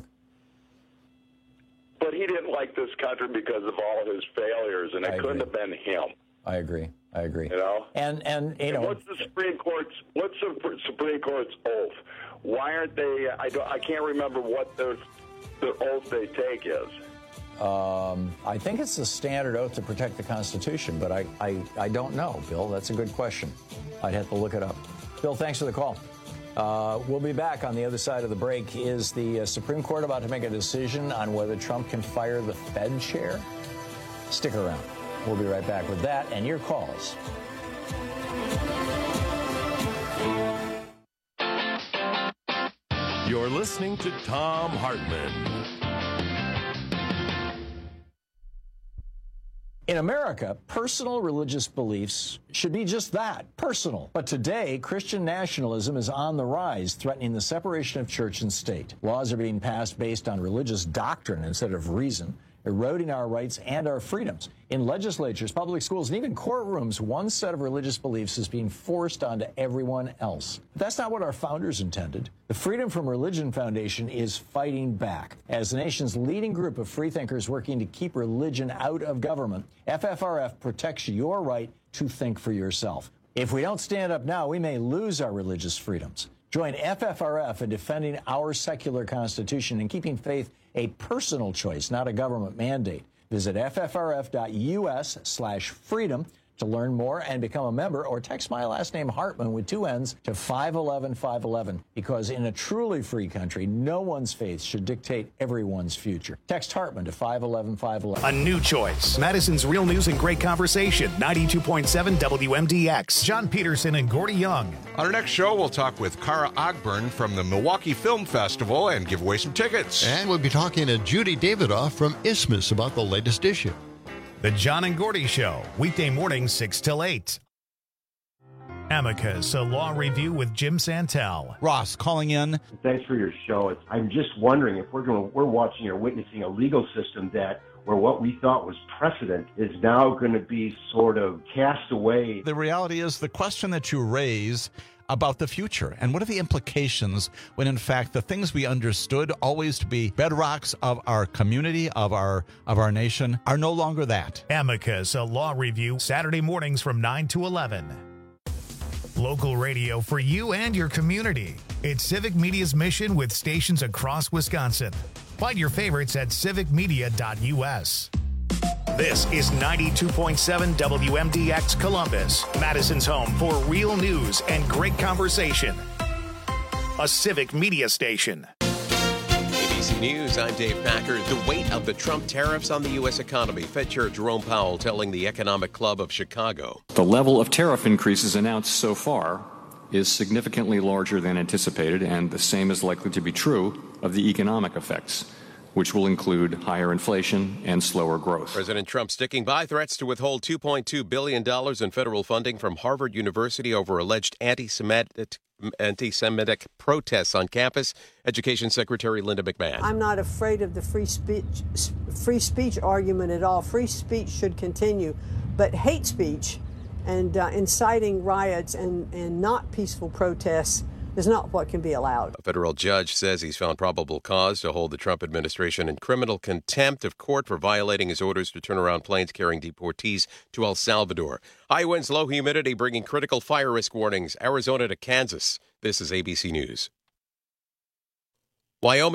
But he didn't like this country because of all his failures, and it I couldn't agree. have been him. I agree. I agree. You know, and and you and know, what's the Supreme Court's what's the Supreme Court's oath? Why aren't they? I don't. I can't remember what the the oath they take is. Um, I think it's the standard oath to protect the Constitution, but I, I, I don't know, Bill. That's a good question. I'd have to look it up. Bill, thanks for the call. Uh, we'll be back on the other side of the break. Is the uh, Supreme Court about to make a decision on whether Trump can fire the Fed chair? Stick around. We'll be right back with that and your calls. You're listening to Thom Hartmann. In America, personal religious beliefs should be just that, personal. But today, Christian nationalism is on the rise, threatening the separation of church and state. Laws are being passed based on religious doctrine instead of reason, eroding our rights and our freedoms. In legislatures, public schools, and even courtrooms, one set of religious beliefs is being forced onto everyone else. But that's not what our founders intended. The Freedom from Religion Foundation is fighting back. As the nation's leading group of freethinkers working to keep religion out of government, F F R F protects your right to think for yourself. If we don't stand up now, we may lose our religious freedoms. Join F F R F in defending our secular Constitution and keeping faith a personal choice, not a government mandate. Visit ffrf.us slash freedom to learn more and become a member, or text my last name Hartman with two N's to five eleven five eleven, because in a truly free country, no one's faith should dictate everyone's future. Text Hartman to five eleven five eleven. A new choice. Madison's Real News and Great Conversation, ninety-two point seven W M D X. John Peterson and Gordy Young. On our next show, we'll talk with Kara Ogburn from the Milwaukee Film Festival and give away some tickets. And we'll be talking to Judy Davidoff from Isthmus about the latest issue. The John and Gordy Show, weekday mornings six till eight. Amicus, a law review with Jim Santel. Ross calling in. Thanks for your show. It's, I'm just wondering if we're going, we're watching or witnessing a legal system that where what we thought was precedent is now going to be sort of cast away. The reality is the question that you raise about the future and what are the implications when in fact the things we understood always to be bedrocks of our community, of our of our nation, are no longer that. Amicus, a law review, Saturday mornings from nine to eleven. Local radio for you and your community. It's Civic Media's mission with stations across Wisconsin. Find your favorites at civic media dot U S. This is ninety-two point seven W M D X Columbus, Madison's home for real news and great conversation. A Civic Media station. A B C News, I'm Dave Packer. The weight of the Trump tariffs on the U S economy. Fed Chair Jerome Powell telling the Economic Club of Chicago. The level of tariff increases announced so far is significantly larger than anticipated, and the same is likely to be true of the economic effects, which will include higher inflation and slower growth. President Trump sticking by threats to withhold two point two billion dollars in federal funding from Harvard University over alleged anti-Semitic, anti-Semitic protests on campus. Education Secretary Linda McMahon. I'm not afraid of the free speech, free speech argument at all. Free speech should continue, but hate speech and uh, inciting riots and, and not peaceful protests is not what can be allowed. A federal judge says he's found probable cause to hold the Trump administration in criminal contempt of court for violating his orders to turn around planes carrying deportees to El Salvador. High winds, low humidity bringing critical fire risk warnings. Arizona to Kansas. This is A B C News. Wyoming.